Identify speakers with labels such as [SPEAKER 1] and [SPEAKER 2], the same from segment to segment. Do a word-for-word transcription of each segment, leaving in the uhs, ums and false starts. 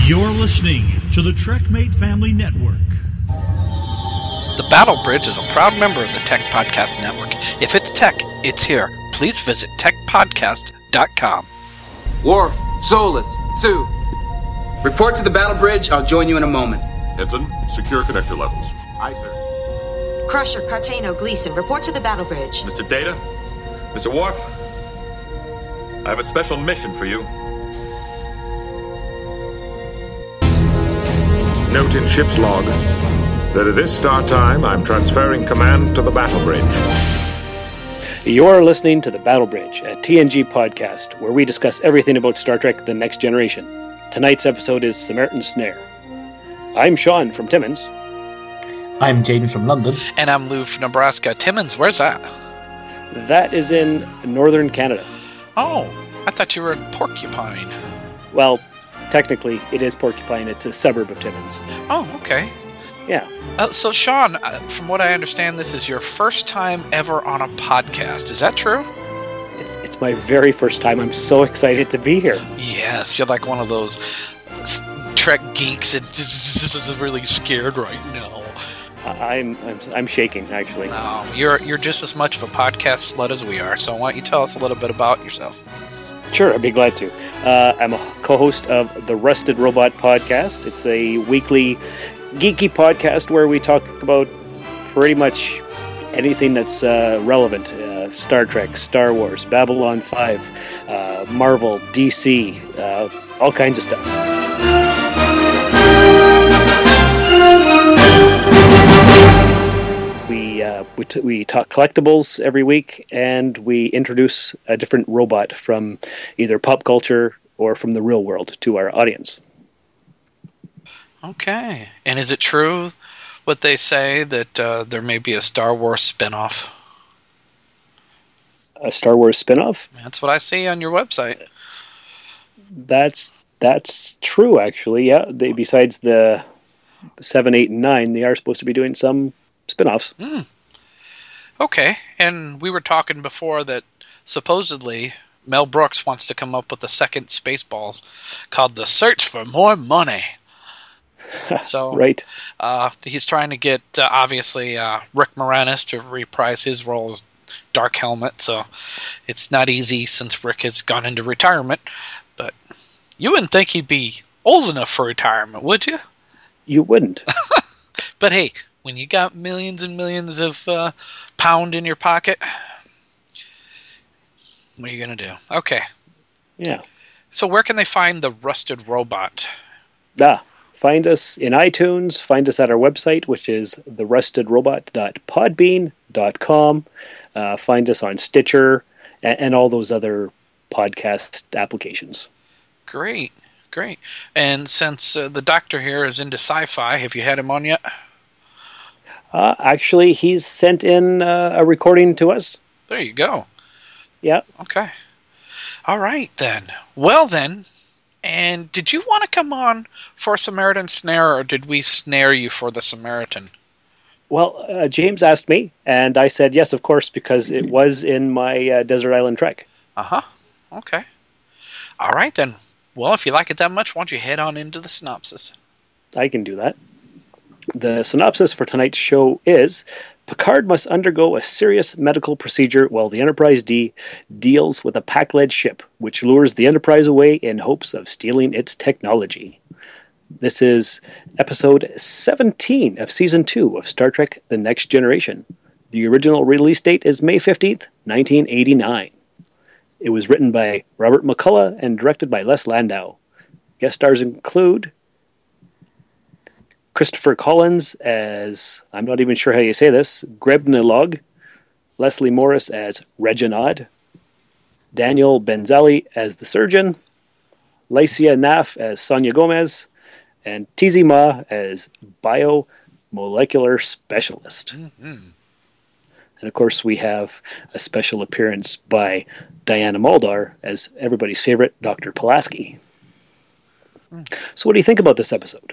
[SPEAKER 1] You're listening to the TrekMate Family Network.
[SPEAKER 2] The Battle Bridge is a proud member of the Tech Podcast Network. If it's tech, it's here. Please visit tech podcast dot com.
[SPEAKER 3] Worf, Solus, Sue. Report to the Battle Bridge. I'll join you in a moment.
[SPEAKER 4] Ensign, secure connector levels.
[SPEAKER 3] Aye, sir.
[SPEAKER 5] Crusher, Cartano, Gleason, report to the Battle Bridge.
[SPEAKER 6] Mister Data, Mister Worf, I have a special mission for you.
[SPEAKER 4] Note in ship's log that at this start time, I'm transferring command to the Battle Bridge.
[SPEAKER 7] You're listening to the Battle Bridge, a T N G podcast where we discuss everything about Star Trek The Next Generation. Tonight's episode is Samaritan Snare. I'm Sean from Timmins.
[SPEAKER 8] I'm James from London.
[SPEAKER 2] And I'm Lou from Nebraska. Timmins, where's that?
[SPEAKER 7] That is in northern Canada.
[SPEAKER 2] Oh, I thought you were in Porcupine.
[SPEAKER 7] Well, technically, it is Porcupine. It's a suburb of Timmins.
[SPEAKER 2] Oh, okay.
[SPEAKER 7] Yeah.
[SPEAKER 2] Uh, so, Sean, uh, from what I understand, this is your first time ever on a podcast. Is that true?
[SPEAKER 7] It's it's my very first time. I'm so excited to be here.
[SPEAKER 2] Yes, you're like one of those s- Trek geeks that just is really scared right now.
[SPEAKER 7] I'm I'm I'm shaking, actually.
[SPEAKER 2] No, you're you're just as much of a podcast slut as we are. So, why don't you tell us a little bit about yourself?
[SPEAKER 7] Sure, I'd be glad to. Uh, I'm a co-host of the Rusted Robot podcast. It's a weekly geeky podcast where we talk about pretty much anything that's uh, relevant. Uh, Star Trek, Star Wars, Babylon five, uh, Marvel, D C, uh, all kinds of stuff. We uh, we, t- we talk collectibles every week, and we introduce a different robot from either pop culture or from the real world to our audience.
[SPEAKER 2] Okay. And is it true what they say that uh, there may be a Star Wars spinoff?
[SPEAKER 7] A Star Wars spinoff?
[SPEAKER 2] That's what I see on your website.
[SPEAKER 7] That's that's true, actually. Yeah. They, besides the seven, eight, and nine, they are supposed to be doing some spinoffs.
[SPEAKER 2] Mm. Okay. And we were talking before that supposedly Mel Brooks wants to come up with a second Spaceballs called The Search for More Money. So,
[SPEAKER 7] right.
[SPEAKER 2] Uh, he's trying to get, uh, obviously, uh, Rick Moranis to reprise his role as Dark Helmet, so it's not easy since Rick has gone into retirement. But you wouldn't think he'd be old enough for retirement, would you?
[SPEAKER 7] You wouldn't.
[SPEAKER 2] But hey, when you got millions and millions of uh, pound in your pocket, what are you going to do? Okay.
[SPEAKER 7] Yeah.
[SPEAKER 2] So where can they find the Rusted Robot?
[SPEAKER 7] Ah, find us in iTunes. Find us at our website, which is the rusted robot dot podbean dot com. Uh, find us on Stitcher and, and all those other podcast applications.
[SPEAKER 2] Great. Great. And since uh, the doctor here is into sci-fi, have you had him on yet?
[SPEAKER 7] Uh, actually, he's sent in uh, a recording to us.
[SPEAKER 2] There you go.
[SPEAKER 7] Yeah.
[SPEAKER 2] Okay. All right, then. Well, then, and did you want to come on for Samaritan Snare, or did we snare you for the Samaritan?
[SPEAKER 7] Well, uh, James asked me, and I said yes, of course, because it was in my uh, Desert Island Trek.
[SPEAKER 2] Uh-huh. Okay. All right, then. Well, if you like it that much, why don't you head on into the synopsis?
[SPEAKER 7] I can do that. The synopsis for tonight's show is: Picard must undergo a serious medical procedure while the Enterprise D deals with a Pac-led ship, which lures the Enterprise away in hopes of stealing its technology. This is episode seventeen of season two of Star Trek The Next Generation. The original release date is May fifteenth, nineteen eighty-nine. It was written by Robert McCullough and directed by Les Landau. Guest stars include Christopher Collins as, I'm not even sure how you say this, Grebnilog, Leslie Morris as Reginald, Daniel Benzali as the surgeon, Lycia Naff as Sonia Gomez, and Tizi Ma as biomolecular specialist.
[SPEAKER 2] Mm-hmm.
[SPEAKER 7] And of course, we have a special appearance by Diana Muldaur as everybody's favorite Doctor Pulaski. Mm. So what do you think about this episode?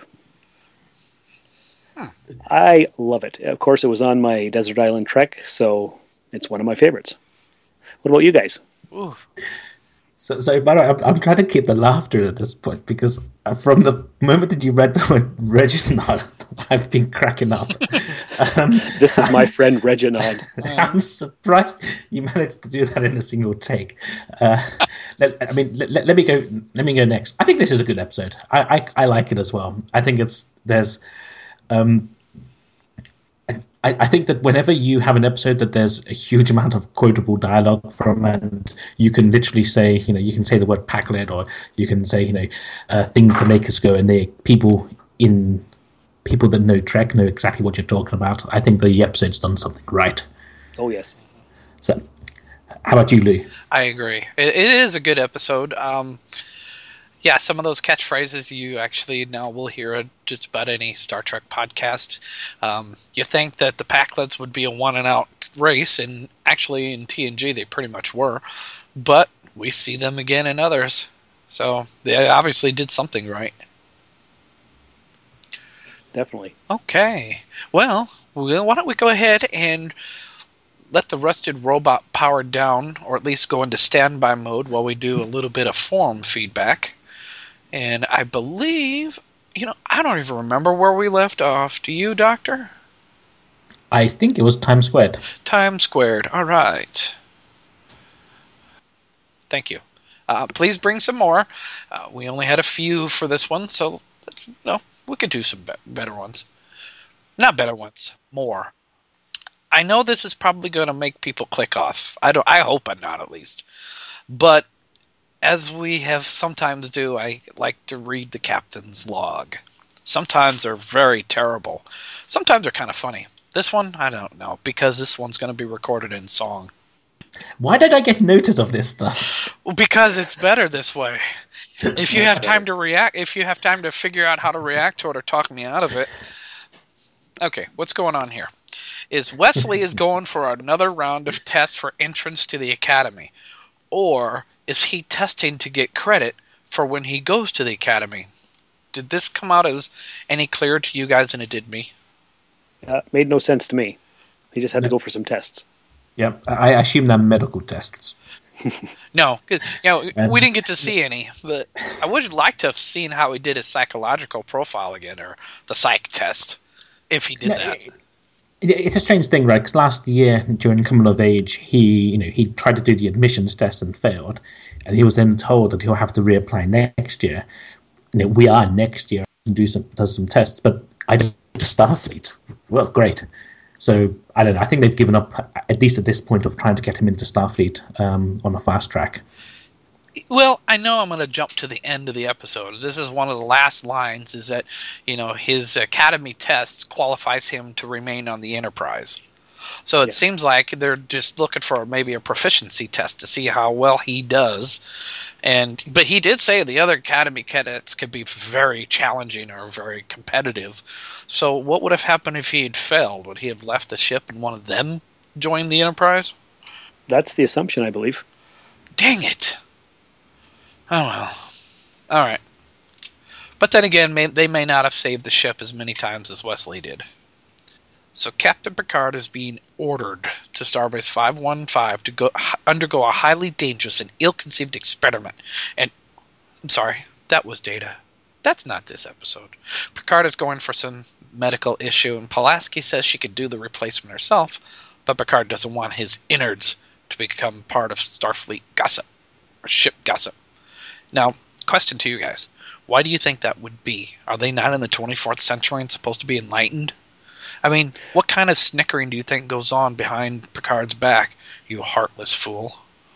[SPEAKER 2] Huh.
[SPEAKER 7] I love it. Of course, it was on my Desert Island Trek, so it's one of my favorites. What about you guys?
[SPEAKER 2] Ooh.
[SPEAKER 8] So, so by the way, I'm, I'm trying to keep the laughter at this point because from the moment that you read the word Reginald, I've been cracking up. Um,
[SPEAKER 7] this is my friend Reginald.
[SPEAKER 8] I'm surprised you managed to do that in a single take. Uh, let, I mean, let, let me go. Let me go next. I think this is a good episode. I, I, I like it as well. I think it's there's. Um, I, I think that whenever you have an episode that there's a huge amount of quotable dialogue from, and you can literally say, you know, you can say the word Packlet, or you can say, you know, uh, things to make us go, and they people in people that know Trek know exactly what you're talking about. I think the episode's done something right.
[SPEAKER 7] Oh yes.
[SPEAKER 8] So, how about you, Lou?
[SPEAKER 2] I agree. It, it is a good episode. Um, Yeah, some of those catchphrases you actually now will hear at just about any Star Trek podcast. Um, you think that the Packlets would be a one-and-out race, and actually in T N G they pretty much were. But we see them again in others. So they obviously did something right.
[SPEAKER 7] Definitely.
[SPEAKER 2] Okay. Well, why don't we go ahead and let the rusted robot power down, or at least go into standby mode while we do a little bit of forum feedback. And I believe, you know, I don't even remember where we left off. Do you, Doctor?
[SPEAKER 8] I think it was Times Squared.
[SPEAKER 2] Times Squared. All right. Thank you. Uh, please bring some more. Uh, we only had a few for this one, so let's, no, we could do some be- better ones. Not better ones. More. I know this is probably going to make people click off. I don't. I hope I'm not, at least. But as we have sometimes do, I like to read the captain's log. Sometimes they're very terrible. Sometimes they're kind of funny. This one, I don't know, because this one's going to be recorded in song.
[SPEAKER 8] Why did I get notice of this stuff?
[SPEAKER 2] Well, because it's better this way. If you have time to react, if you have time to figure out how to react to it or talk me out of it. Okay, what's going on here? Is Wesley is going for another round of tests for entrance to the academy, or is he testing to get credit for when he goes to the academy? Did this come out as any clearer to you guys than it did me?
[SPEAKER 7] Uh, made no sense to me. He just had to go for some tests.
[SPEAKER 8] Yeah, I assume they're medical tests.
[SPEAKER 2] No, you know, we didn't get to see any, but I would like to have seen how he did his psychological profile again, or the psych test, if he did no, that.
[SPEAKER 8] It, it's a strange thing, right? Because last year, during coming of age, he, you know, he tried to do the admissions test and failed, and he was then told that he'll have to reapply next year. You know, we are next year and do some does some tests, but I don't to Starfleet. Well, great. So I don't know. I think they've given up, at least at this point, of trying to get him into Starfleet um, on a fast track.
[SPEAKER 2] Well, I know I'm going to jump to the end of the episode. This is one of the last lines, is that, you know, his academy tests qualifies him to remain on the Enterprise. So it yeah. seems like they're just looking for maybe a proficiency test to see how well he does. And but he did say the other academy cadets could be very challenging or very competitive. So what would have happened if he had failed? Would he have left the ship and one of them joined the Enterprise?
[SPEAKER 7] That's the assumption, I believe.
[SPEAKER 2] Dang it. Oh, well. All right. But then again, may, they may not have saved the ship as many times as Wesley did. So Captain Picard is being ordered to Starbase five one five to go undergo a highly dangerous and ill-conceived experiment. And, I'm sorry, that was Data. That's not this episode. Picard is going for some medical issue, and Pulaski says she could do the replacement herself, but Picard doesn't want his innards to become part of Starfleet gossip, or ship gossip. Now, question to you guys. Why do you think that would be? Are they not in the twenty-fourth century and supposed to be enlightened? I mean, what kind of snickering do you think goes on behind Picard's back, you heartless fool?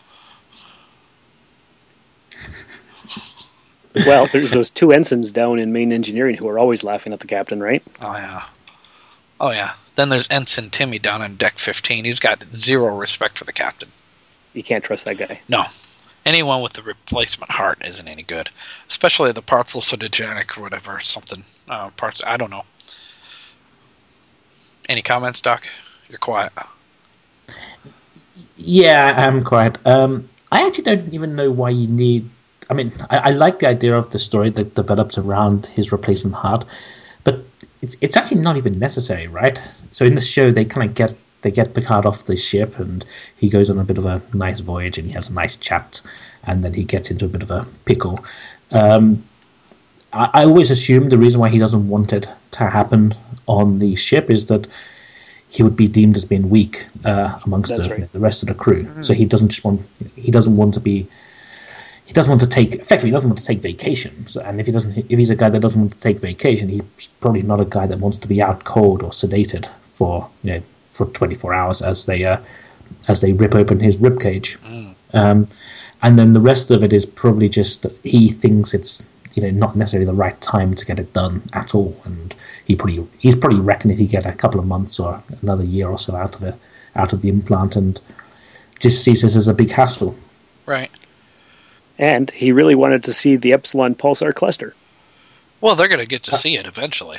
[SPEAKER 7] Well, there's those two ensigns down in main engineering who are always laughing at the captain, right?
[SPEAKER 2] Oh, yeah. Oh, yeah. Then there's Ensign Timmy down on deck fifteen. He's got zero respect for the captain.
[SPEAKER 7] You can't trust that guy.
[SPEAKER 2] No. Anyone with the replacement heart isn't any good. Especially the parthalcinogenic or whatever, something. Uh, parts. I don't know. Any comments, Doc? You're quiet.
[SPEAKER 8] Yeah, I'm quiet. Um, I actually don't even know why you need... I mean, I, I like the idea of the story that develops around his replacement heart, but it's it's actually not even necessary, right? So in the show, they kind of get they get Picard off the ship, and he goes on a bit of a nice voyage, and he has a nice chat, and then he gets into a bit of a pickle. Um, I, I always assume the reason why he doesn't want it to happen on the ship is that he would be deemed as being weak uh, amongst the, right. the rest of the crew. Mm. So he doesn't just want he doesn't want to be he doesn't want to take effectively he doesn't want to take vacation. So, and if he doesn't if he's a guy that doesn't want to take vacation, he's probably not a guy that wants to be out cold or sedated for you know for twenty-four hours as they uh, as they rip open his rib cage. Mm. Um, and then the rest of it is probably just he thinks it's you know not necessarily the right time to get it done at all, and he probably he's probably reckoning he'd get a couple of months or another year or so out of it, out of the implant, and just sees this as a big hassle.
[SPEAKER 2] Right.
[SPEAKER 7] And he really wanted to see the Epsilon pulsar cluster.
[SPEAKER 2] Well, they're going to get to see it eventually.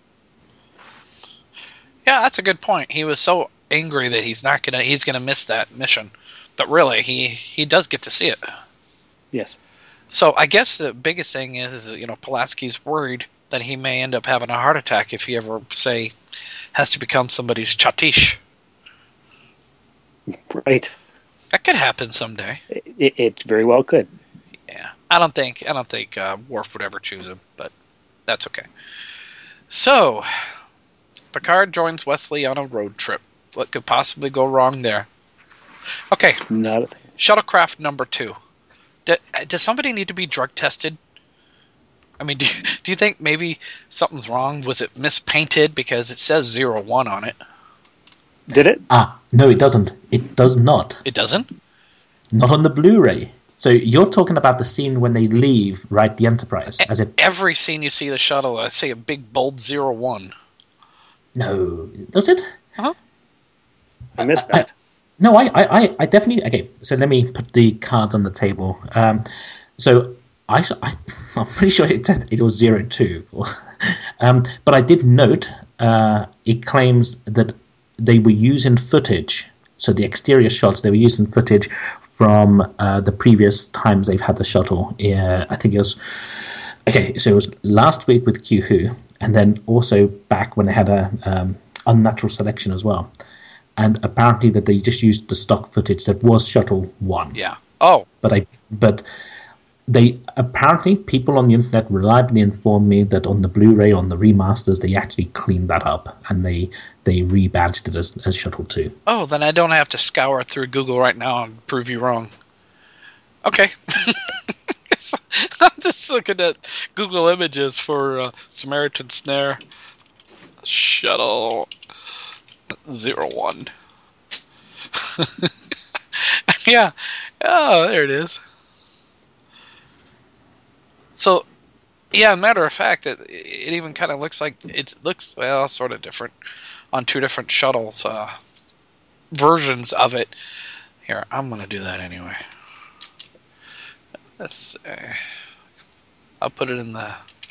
[SPEAKER 2] Yeah, that's a good point. He was so angry that he's not gonna he's gonna miss that mission, but really he he does get to see it.
[SPEAKER 7] Yes.
[SPEAKER 2] So I guess the biggest thing is, is you know, Pulaski's worried that he may end up having a heart attack if he ever, say, has to become somebody's chatish.
[SPEAKER 7] Right.
[SPEAKER 2] That could happen someday.
[SPEAKER 7] It, it very well could.
[SPEAKER 2] Yeah, I don't think I don't think uh, Worf would ever choose him, but that's okay. So, Picard joins Wesley on a road trip. What could possibly go wrong there? Okay.
[SPEAKER 7] Not a thing.
[SPEAKER 2] Shuttlecraft number two. Do, does somebody need to be drug tested? I mean, do, do you think maybe something's wrong? Was it mispainted because it says zero one on it?
[SPEAKER 7] Did it?
[SPEAKER 8] Ah, no, it doesn't. It does not.
[SPEAKER 2] It doesn't?
[SPEAKER 8] Not on the Blu-ray. So you're talking about the scene when they leave, right, the Enterprise?
[SPEAKER 2] As it... Every scene you see the shuttle, I see a big bold zero one.
[SPEAKER 8] No. Does it?
[SPEAKER 2] Uh-huh.
[SPEAKER 7] I missed that.
[SPEAKER 8] I, no, I, I, I definitely... Okay, so let me put the cards on the table. Um, so I, I, I'm pretty sure it said it was zero two. um, but I did note uh, it claims that they were using footage, so the exterior shots, they were using footage from uh, the previous times they've had the shuttle. Uh, I think it was... Okay, so it was last week with Q Who, and then also back when they had a um, unnatural selection as well. And apparently that they just used the stock footage that was Shuttle One.
[SPEAKER 2] Yeah. Oh.
[SPEAKER 8] But I, but they apparently people on the internet reliably informed me that on the Blu-ray, on the remasters, they actually cleaned that up and they they rebadged it as, as Shuttle Two.
[SPEAKER 2] Oh, then I don't have to scour through Google right now and prove you wrong. Okay. I'm just looking at Google Images for uh, Samaritan Snare Shuttle Zero One. Yeah. Oh, there it is. So, yeah, matter of fact, it, it even kind of looks like it looks, well, sort of different on two different shuttles, uh, versions of it. Here, I'm going to do that anyway. Let's, uh, I'll put it in the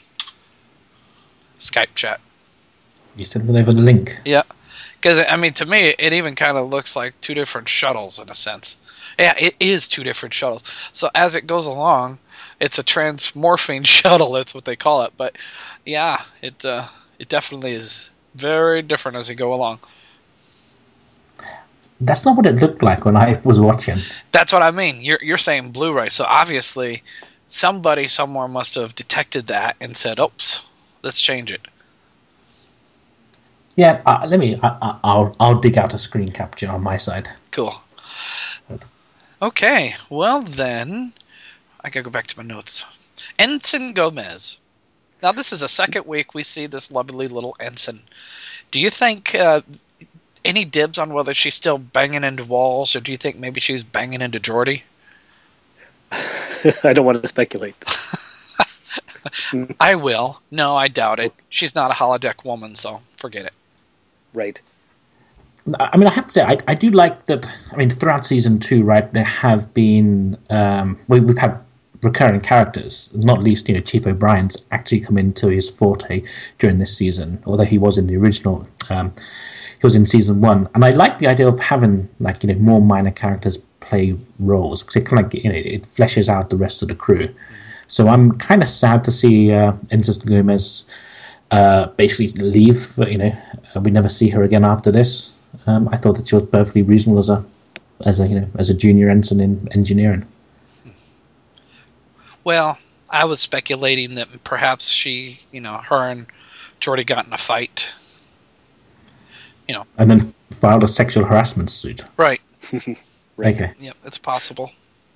[SPEAKER 2] Skype chat.
[SPEAKER 8] You send it over the link.
[SPEAKER 2] Yeah. Because, I mean, to me, it even kind of looks like two different shuttles in a sense. Yeah, it is two different shuttles. So as it goes along, it's a transmorphing shuttle. That's what they call it. But, yeah, it uh, it definitely is very different as you go along.
[SPEAKER 8] That's not what it looked like when I was watching.
[SPEAKER 2] That's what I mean. You're you're saying Blu-ray. So obviously, somebody somewhere must have detected that and said, oops, let's change it.
[SPEAKER 8] Yeah, uh, let me. I, I'll I'll dig out a screen capture on my side.
[SPEAKER 2] Cool. Okay, well then, I gotta go back to my notes. Ensign Gomez. Now this is the second week we see this lovely little ensign. Do you think uh, any dibs on whether she's still banging into walls, or do you think maybe she's banging into Geordi?
[SPEAKER 7] I don't want to speculate.
[SPEAKER 2] I will. No, I doubt it. She's not a holodeck woman, so forget it.
[SPEAKER 7] Right.
[SPEAKER 8] I mean, I have to say, I, I do like that. I mean, throughout season two, right, there have been um, we, we've had recurring characters. Not least, you know, Chief O'Brien's actually come into his forte during this season, although he was in the original. Um, he was in season one, and I like the idea of having like you know more minor characters play roles because it kind of you know it fleshes out the rest of the crew. So I'm kind of sad to see uh, Ensign Gomez uh, basically leave. You know, we never see her again after this. Um, I thought that she was perfectly reasonable as a, as a you know, as a junior ensign in engineering.
[SPEAKER 2] Well, I was speculating that perhaps she, you know, her and Geordi got in a fight. You know,
[SPEAKER 8] and then filed a sexual harassment suit.
[SPEAKER 2] Right.
[SPEAKER 8] Right. Okay.
[SPEAKER 2] Yep, it's possible.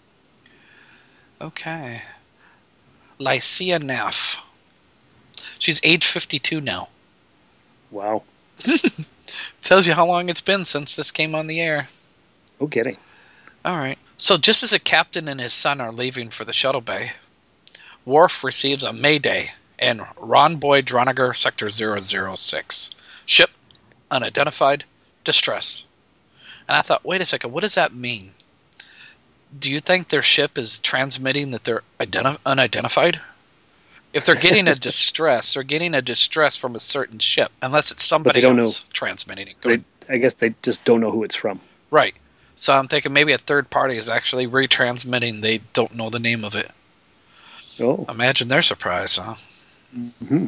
[SPEAKER 2] Okay. Lycia Neff. She's age fifty-two now.
[SPEAKER 7] Wow.
[SPEAKER 2] Tells you how long it's been since this came on the air.
[SPEAKER 7] No kidding.
[SPEAKER 2] All right. So just as a captain and his son are leaving for the shuttle bay, Worf receives a mayday in Ron Boyd Droniger Sector zero zero six. Ship unidentified, distress. And I thought, wait a second, what does that mean? Do you think their ship is transmitting that they're identi- unidentified? If they're getting a distress, they're getting a distress from a certain ship, unless it's somebody
[SPEAKER 7] don't
[SPEAKER 2] else
[SPEAKER 7] know.
[SPEAKER 2] transmitting it.
[SPEAKER 7] They, I guess they just don't know who it's from.
[SPEAKER 2] Right. So I'm thinking maybe a third party is actually retransmitting. They don't know the name of it.
[SPEAKER 7] Oh.
[SPEAKER 2] Imagine their surprise, huh?
[SPEAKER 7] Mm-hmm.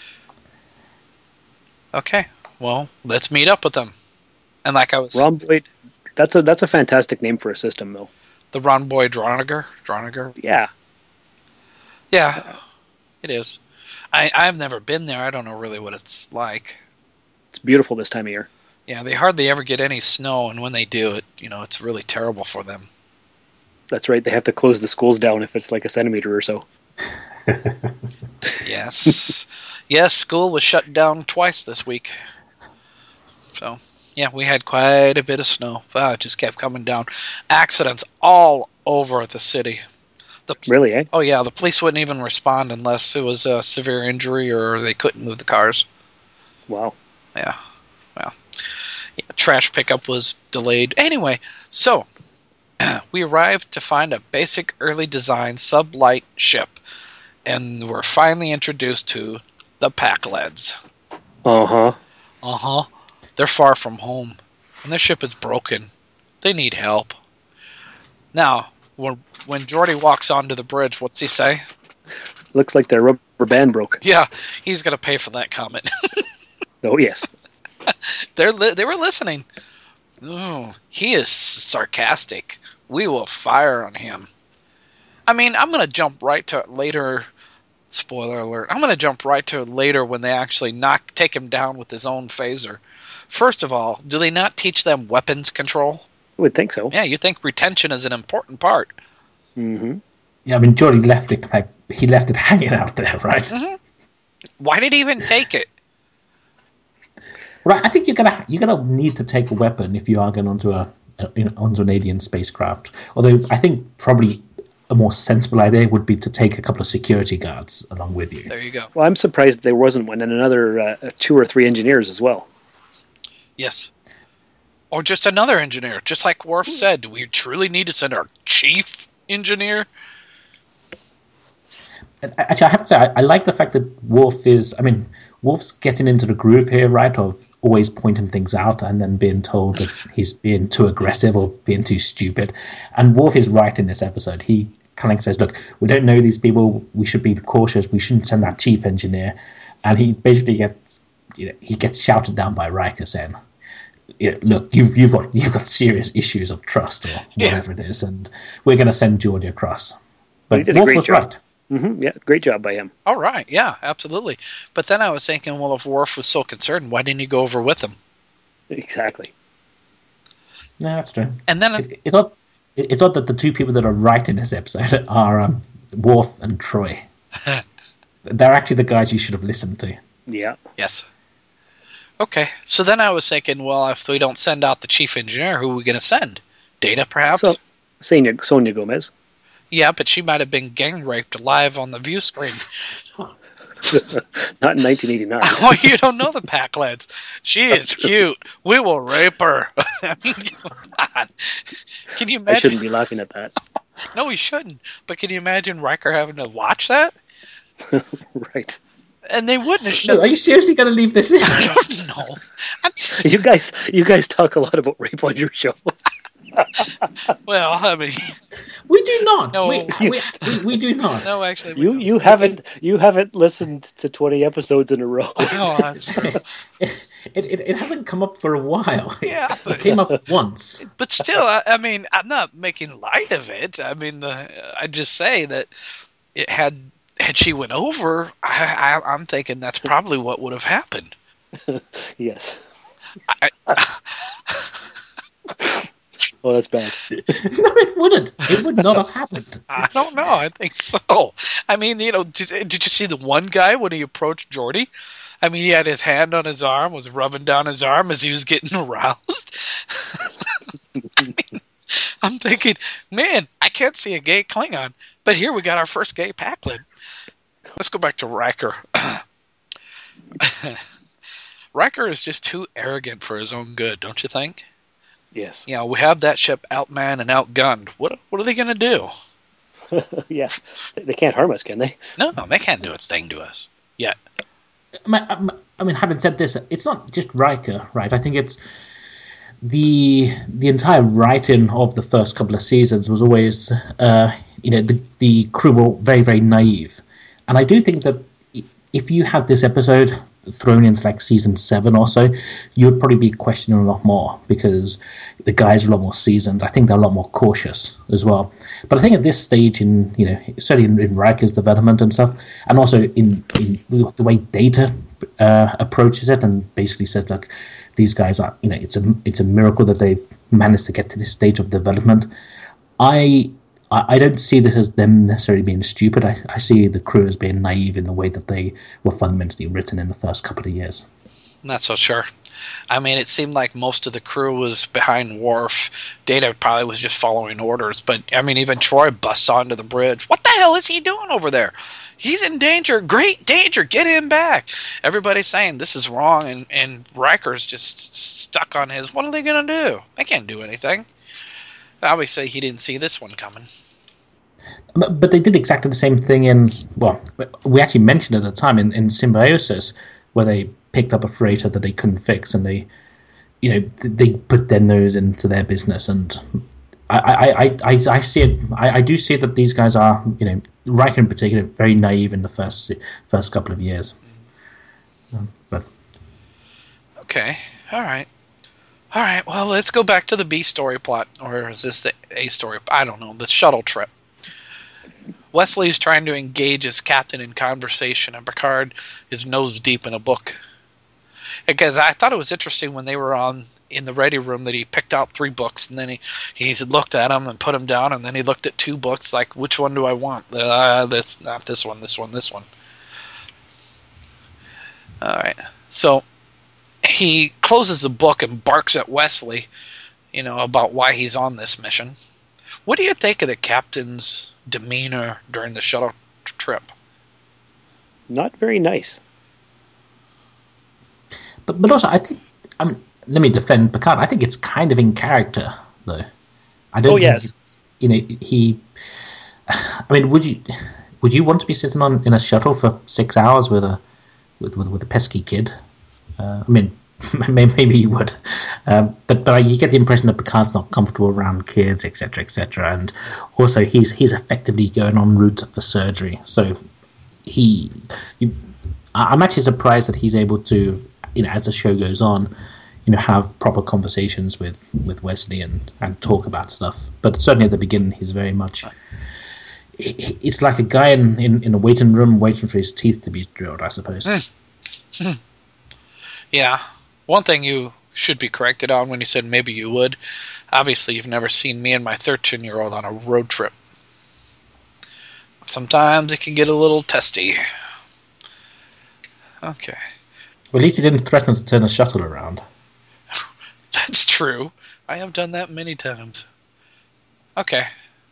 [SPEAKER 2] Okay. Well, let's meet up with them. And like I was...
[SPEAKER 7] Ron Boyd, that's a, that's a fantastic name for a system, though.
[SPEAKER 2] The Ron Boyd Droniger? Droniger?
[SPEAKER 7] Yeah.
[SPEAKER 2] Yeah, it is. I, I've never been there. I don't know really what it's like.
[SPEAKER 7] It's beautiful this time of year.
[SPEAKER 2] Yeah, they hardly ever get any snow, and when they do, it you know it's really terrible for them.
[SPEAKER 7] That's right. They have to close the schools down if it's like a centimeter or so.
[SPEAKER 2] Yes. Yes, school was shut down twice this week. So, yeah, we had quite a bit of snow. Wow, it just kept coming down. Accidents all over the city. The,
[SPEAKER 7] Really, eh?
[SPEAKER 2] Oh, yeah, the police wouldn't even respond unless it was a severe injury or they couldn't move the cars.
[SPEAKER 7] Wow.
[SPEAKER 2] Yeah, well, yeah, trash pickup was delayed. Anyway, so we arrived to find a basic early design sublight ship, and we're finally introduced to the Pakleds.
[SPEAKER 7] Uh-huh.
[SPEAKER 2] Uh-huh. They're far from home, and their ship is broken. They need help. Now, when when Geordi walks onto the bridge, what's he say?
[SPEAKER 7] Looks like their rubber band broke.
[SPEAKER 2] Yeah, he's going to pay for that comment.
[SPEAKER 7] Oh, yes.
[SPEAKER 2] They're li- they were listening. Oh, he is sarcastic. We will fire on him. I mean, I'm going to jump right to later. Spoiler alert. I'm going to jump right to later when they actually knock take him down with his own phaser. First of all, do they not teach them weapons control?
[SPEAKER 7] I would think so.
[SPEAKER 2] Yeah, you think retention is an important part.
[SPEAKER 7] Mm-hmm.
[SPEAKER 8] Yeah, I mean, Geordi left it like he left it hanging out there, right?
[SPEAKER 2] Mm-hmm. Why did he even take it?
[SPEAKER 8] Right, I think you're gonna you're gonna need to take a weapon if you are going onto a, a you know, onto an alien spacecraft. Although I think probably a more sensible idea would be to take a couple of security guards along with you.
[SPEAKER 2] There you go.
[SPEAKER 7] Well, I'm surprised there wasn't one, and another uh, two or three engineers as well.
[SPEAKER 2] Yes. Or just another engineer. Just like Worf said, do we truly need to send our chief engineer?
[SPEAKER 8] And actually, I have to say, I, I like the fact that Worf is... I mean, Worf's getting into the groove here, right, of always pointing things out and then being told that he's being too aggressive or being too stupid. And Worf is right in this episode. He kind of says, look, we don't know these people. We should be cautious. We shouldn't send that chief engineer. And he basically gets... You know, he gets shouted down by Riker saying... You know, look, you've you've got you've got serious issues of trust or whatever yeah. it is, and we're going to send Geordi across. But Worf was
[SPEAKER 7] job.
[SPEAKER 8] right.
[SPEAKER 7] Mm-hmm. Yeah, great job by him.
[SPEAKER 2] All right, yeah, absolutely. But then I was thinking, well, if Worf was so concerned, why didn't he go over with him?
[SPEAKER 7] Exactly.
[SPEAKER 8] No, that's true.
[SPEAKER 2] And then
[SPEAKER 8] it, it's odd. It, it's odd that the two people that are right in this episode are um, Worf and Troy. They're actually the guys you should have listened to.
[SPEAKER 7] Yeah.
[SPEAKER 2] Yes. Okay, so then I was thinking, well, if we don't send out the chief engineer, who are we going to send? Data, perhaps?
[SPEAKER 7] So, Sonia, Sonia Gomez.
[SPEAKER 2] Yeah, but she might have been gang raped live on the view screen.
[SPEAKER 7] Not in nineteen eighty-nine.
[SPEAKER 2] Oh, you don't know the Pakleds. She is cute. We will rape her. I mean, come on. Can you imagine?
[SPEAKER 7] I shouldn't be laughing at that.
[SPEAKER 2] No, we shouldn't. But can you imagine Riker having to watch that?
[SPEAKER 7] Right.
[SPEAKER 2] And they wouldn't have shown.
[SPEAKER 8] Are you seriously going to leave this in?
[SPEAKER 2] I don't know. I'm just...
[SPEAKER 7] You guys, you guys talk a lot about rape on your show.
[SPEAKER 2] Well, I mean,
[SPEAKER 8] we do not.
[SPEAKER 2] No,
[SPEAKER 8] we, we, we, we do not.
[SPEAKER 2] No, actually, we
[SPEAKER 7] you
[SPEAKER 2] don't.
[SPEAKER 7] you haven't you haven't listened to twenty episodes in a row.
[SPEAKER 2] Oh, that's true.
[SPEAKER 8] it, it, it hasn't come up for a while.
[SPEAKER 2] Yeah,
[SPEAKER 8] it, it came up once.
[SPEAKER 2] But still, I, I mean, I'm not making light of it. I mean, the, I just say that it had had she went over, I, I, I'm thinking that's probably what would have happened.
[SPEAKER 7] Yes.
[SPEAKER 2] I,
[SPEAKER 7] Oh, that's bad.
[SPEAKER 8] No, it wouldn't. It would not have happened.
[SPEAKER 2] I don't know. I think so. I mean, you know, did, did you see the one guy when he approached Geordi? I mean, he had his hand on his arm, was rubbing down his arm as he was getting aroused. I mean, I'm thinking, man, I can't see a gay Klingon, but here we got our first gay Pakled. Let's go back to Riker. Riker is just too arrogant for his own good, don't you think?
[SPEAKER 7] Yes.
[SPEAKER 2] You know, we have that ship outmanned and outgunned. What what are they going to do?
[SPEAKER 7] Yeah, they can't harm us, can they?
[SPEAKER 2] No, no, they can't do a thing to us yet.
[SPEAKER 8] I mean, I mean, having said this, it's not just Riker, right? I think it's the the entire writing of the first couple of seasons was always, uh, you know, the the crew were very, very naive, and I do think that if you had this episode thrown into like season seven or so, you'd probably be questioning a lot more because the guys are a lot more seasoned. I think they're a lot more cautious as well. But I think at this stage in, you know, certainly in, in Riker's development and stuff, and also in, in the way Data uh, approaches it and basically says, look, these guys are, you know, it's a it's a miracle that they've managed to get to this stage of development. I I don't see this as them necessarily being stupid. I, I see the crew as being naive in the way that they were fundamentally written in the first couple of years.
[SPEAKER 2] Not so sure. I mean, it seemed like most of the crew was behind Worf. Data probably was just following orders. But, I mean, even Troy busts onto the bridge. What the hell is he doing over there? He's in danger. Great danger. Get him back. Everybody's saying this is wrong, and, and Riker's just stuck on his, what are they going to do? They can't do anything. Obviously, he didn't see this one coming.
[SPEAKER 8] But, but they did exactly the same thing in, well, we actually mentioned it at the time in, in Symbiosis, where they picked up a freighter that they couldn't fix, and they, you know, they put their nose into their business. And I, I, I, I, I see it. I, I do see that these guys are, you know, Riker in particular, very naive in the first first couple of years. Um, but
[SPEAKER 2] okay, all right. All right, well, let's go back to the B story plot, or is this the A story? I don't know, the shuttle trip. Wesley is trying to engage his captain in conversation, and Picard is nose deep in a book. Because I thought it was interesting when they were on in the ready room that he picked out three books, and then he, he looked at them and put them down, and then he looked at two books, like, which one do I want? Uh, that's not this one, this one, this one. All right, so he closes the book and barks at Wesley, you know, about why he's on this mission. What do you think of the captain's demeanor during the shuttle t- trip?
[SPEAKER 7] Not very nice.
[SPEAKER 8] But but also, I think, I mean, let me defend Picard. I think it's kind of in character, though. I don't
[SPEAKER 7] oh,
[SPEAKER 8] think
[SPEAKER 7] yes.
[SPEAKER 8] It's, you know, he... I mean, would you would you want to be sitting on in a shuttle for six hours with a with with, with a pesky kid? Uh, I mean, maybe you would, um, but but you get the impression that Picard's not comfortable around kids, et cetera, et cetera. And also, he's he's effectively going en route for surgery. So he, you, I'm actually surprised that he's able to, you know, as the show goes on, you know, have proper conversations with, with Wesley and, and talk about stuff. But certainly at the beginning, he's very much. It's like a guy in, in, in a waiting room waiting for his teeth to be drilled, I suppose.
[SPEAKER 2] Yeah. One thing you should be corrected on when you said maybe you would. Obviously, you've never seen me and my thirteen-year-old on a road trip. Sometimes it can get a little testy. Okay.
[SPEAKER 8] Well, at least he didn't threaten to turn a shuttle around.
[SPEAKER 2] That's true. I have done that many times. Okay.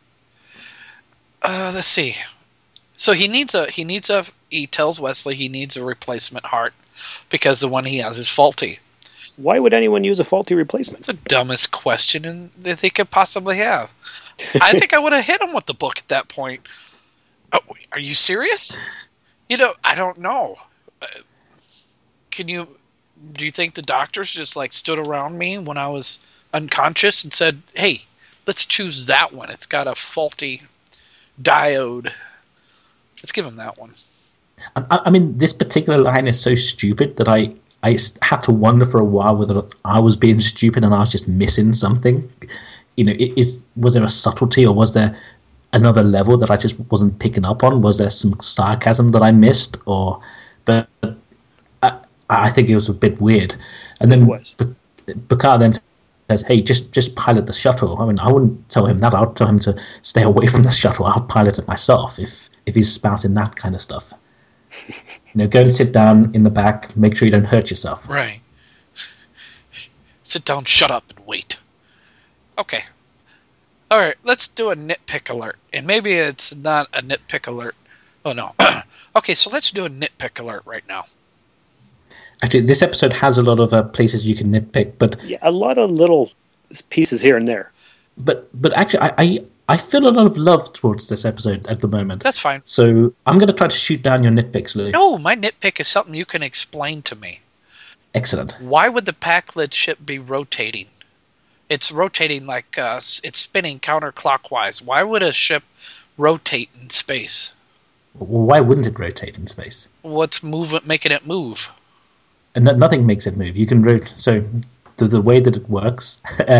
[SPEAKER 2] Uh, let's see. So he needs a he needs a he tells Wesley he needs a replacement heart because the one he has is faulty.
[SPEAKER 7] Why would anyone use a faulty replacement?
[SPEAKER 2] It's the dumbest question in, that they could possibly have. I think I would have hit him with the book at that point. Oh, are you serious? You know, I don't know. Uh, can you? Do you think the doctors just like stood around me when I was unconscious and said, "Hey, let's choose that one. It's got a faulty diode. Let's give him that one."
[SPEAKER 8] I, I mean, this particular line is so stupid that I, I s- had to wonder for a while whether I was being stupid and I was just missing something. You know, i- is was there a subtlety, or was there another level that I just wasn't picking up on? Was there some sarcasm that I missed? Or, but I, I think it was a bit weird. And then P- Picard then says, "Hey, just just pilot the shuttle." I mean, I wouldn't tell him that. I'd tell him to stay away from the shuttle. I'll pilot it myself if if he's spouting that kind of stuff. You know, go and sit down in the back. Make sure you don't hurt yourself.
[SPEAKER 2] Right. Sit down, shut up, and wait. Okay. All right, let's do a nitpick alert. And maybe it's not a nitpick alert. Oh, no. Okay, so let's do a nitpick alert right now.
[SPEAKER 8] Actually, this episode has a lot of uh, places you can nitpick, but
[SPEAKER 7] Yeah, a lot of little pieces here and there.
[SPEAKER 8] but but actually, I, I I feel a lot of love towards this episode at the moment.
[SPEAKER 2] That's fine.
[SPEAKER 8] So I'm going to try to shoot down your nitpicks, Lou.
[SPEAKER 2] No, my nitpick is something you can explain to me.
[SPEAKER 8] Excellent.
[SPEAKER 2] Why would the Pakled ship be rotating? It's rotating like uh, it's spinning counterclockwise. Why would a ship rotate in space?
[SPEAKER 8] Well, why wouldn't it rotate in space?
[SPEAKER 2] What's move making it move?
[SPEAKER 8] And no, nothing makes it move. You can rotate. So the, the way that it works. uh,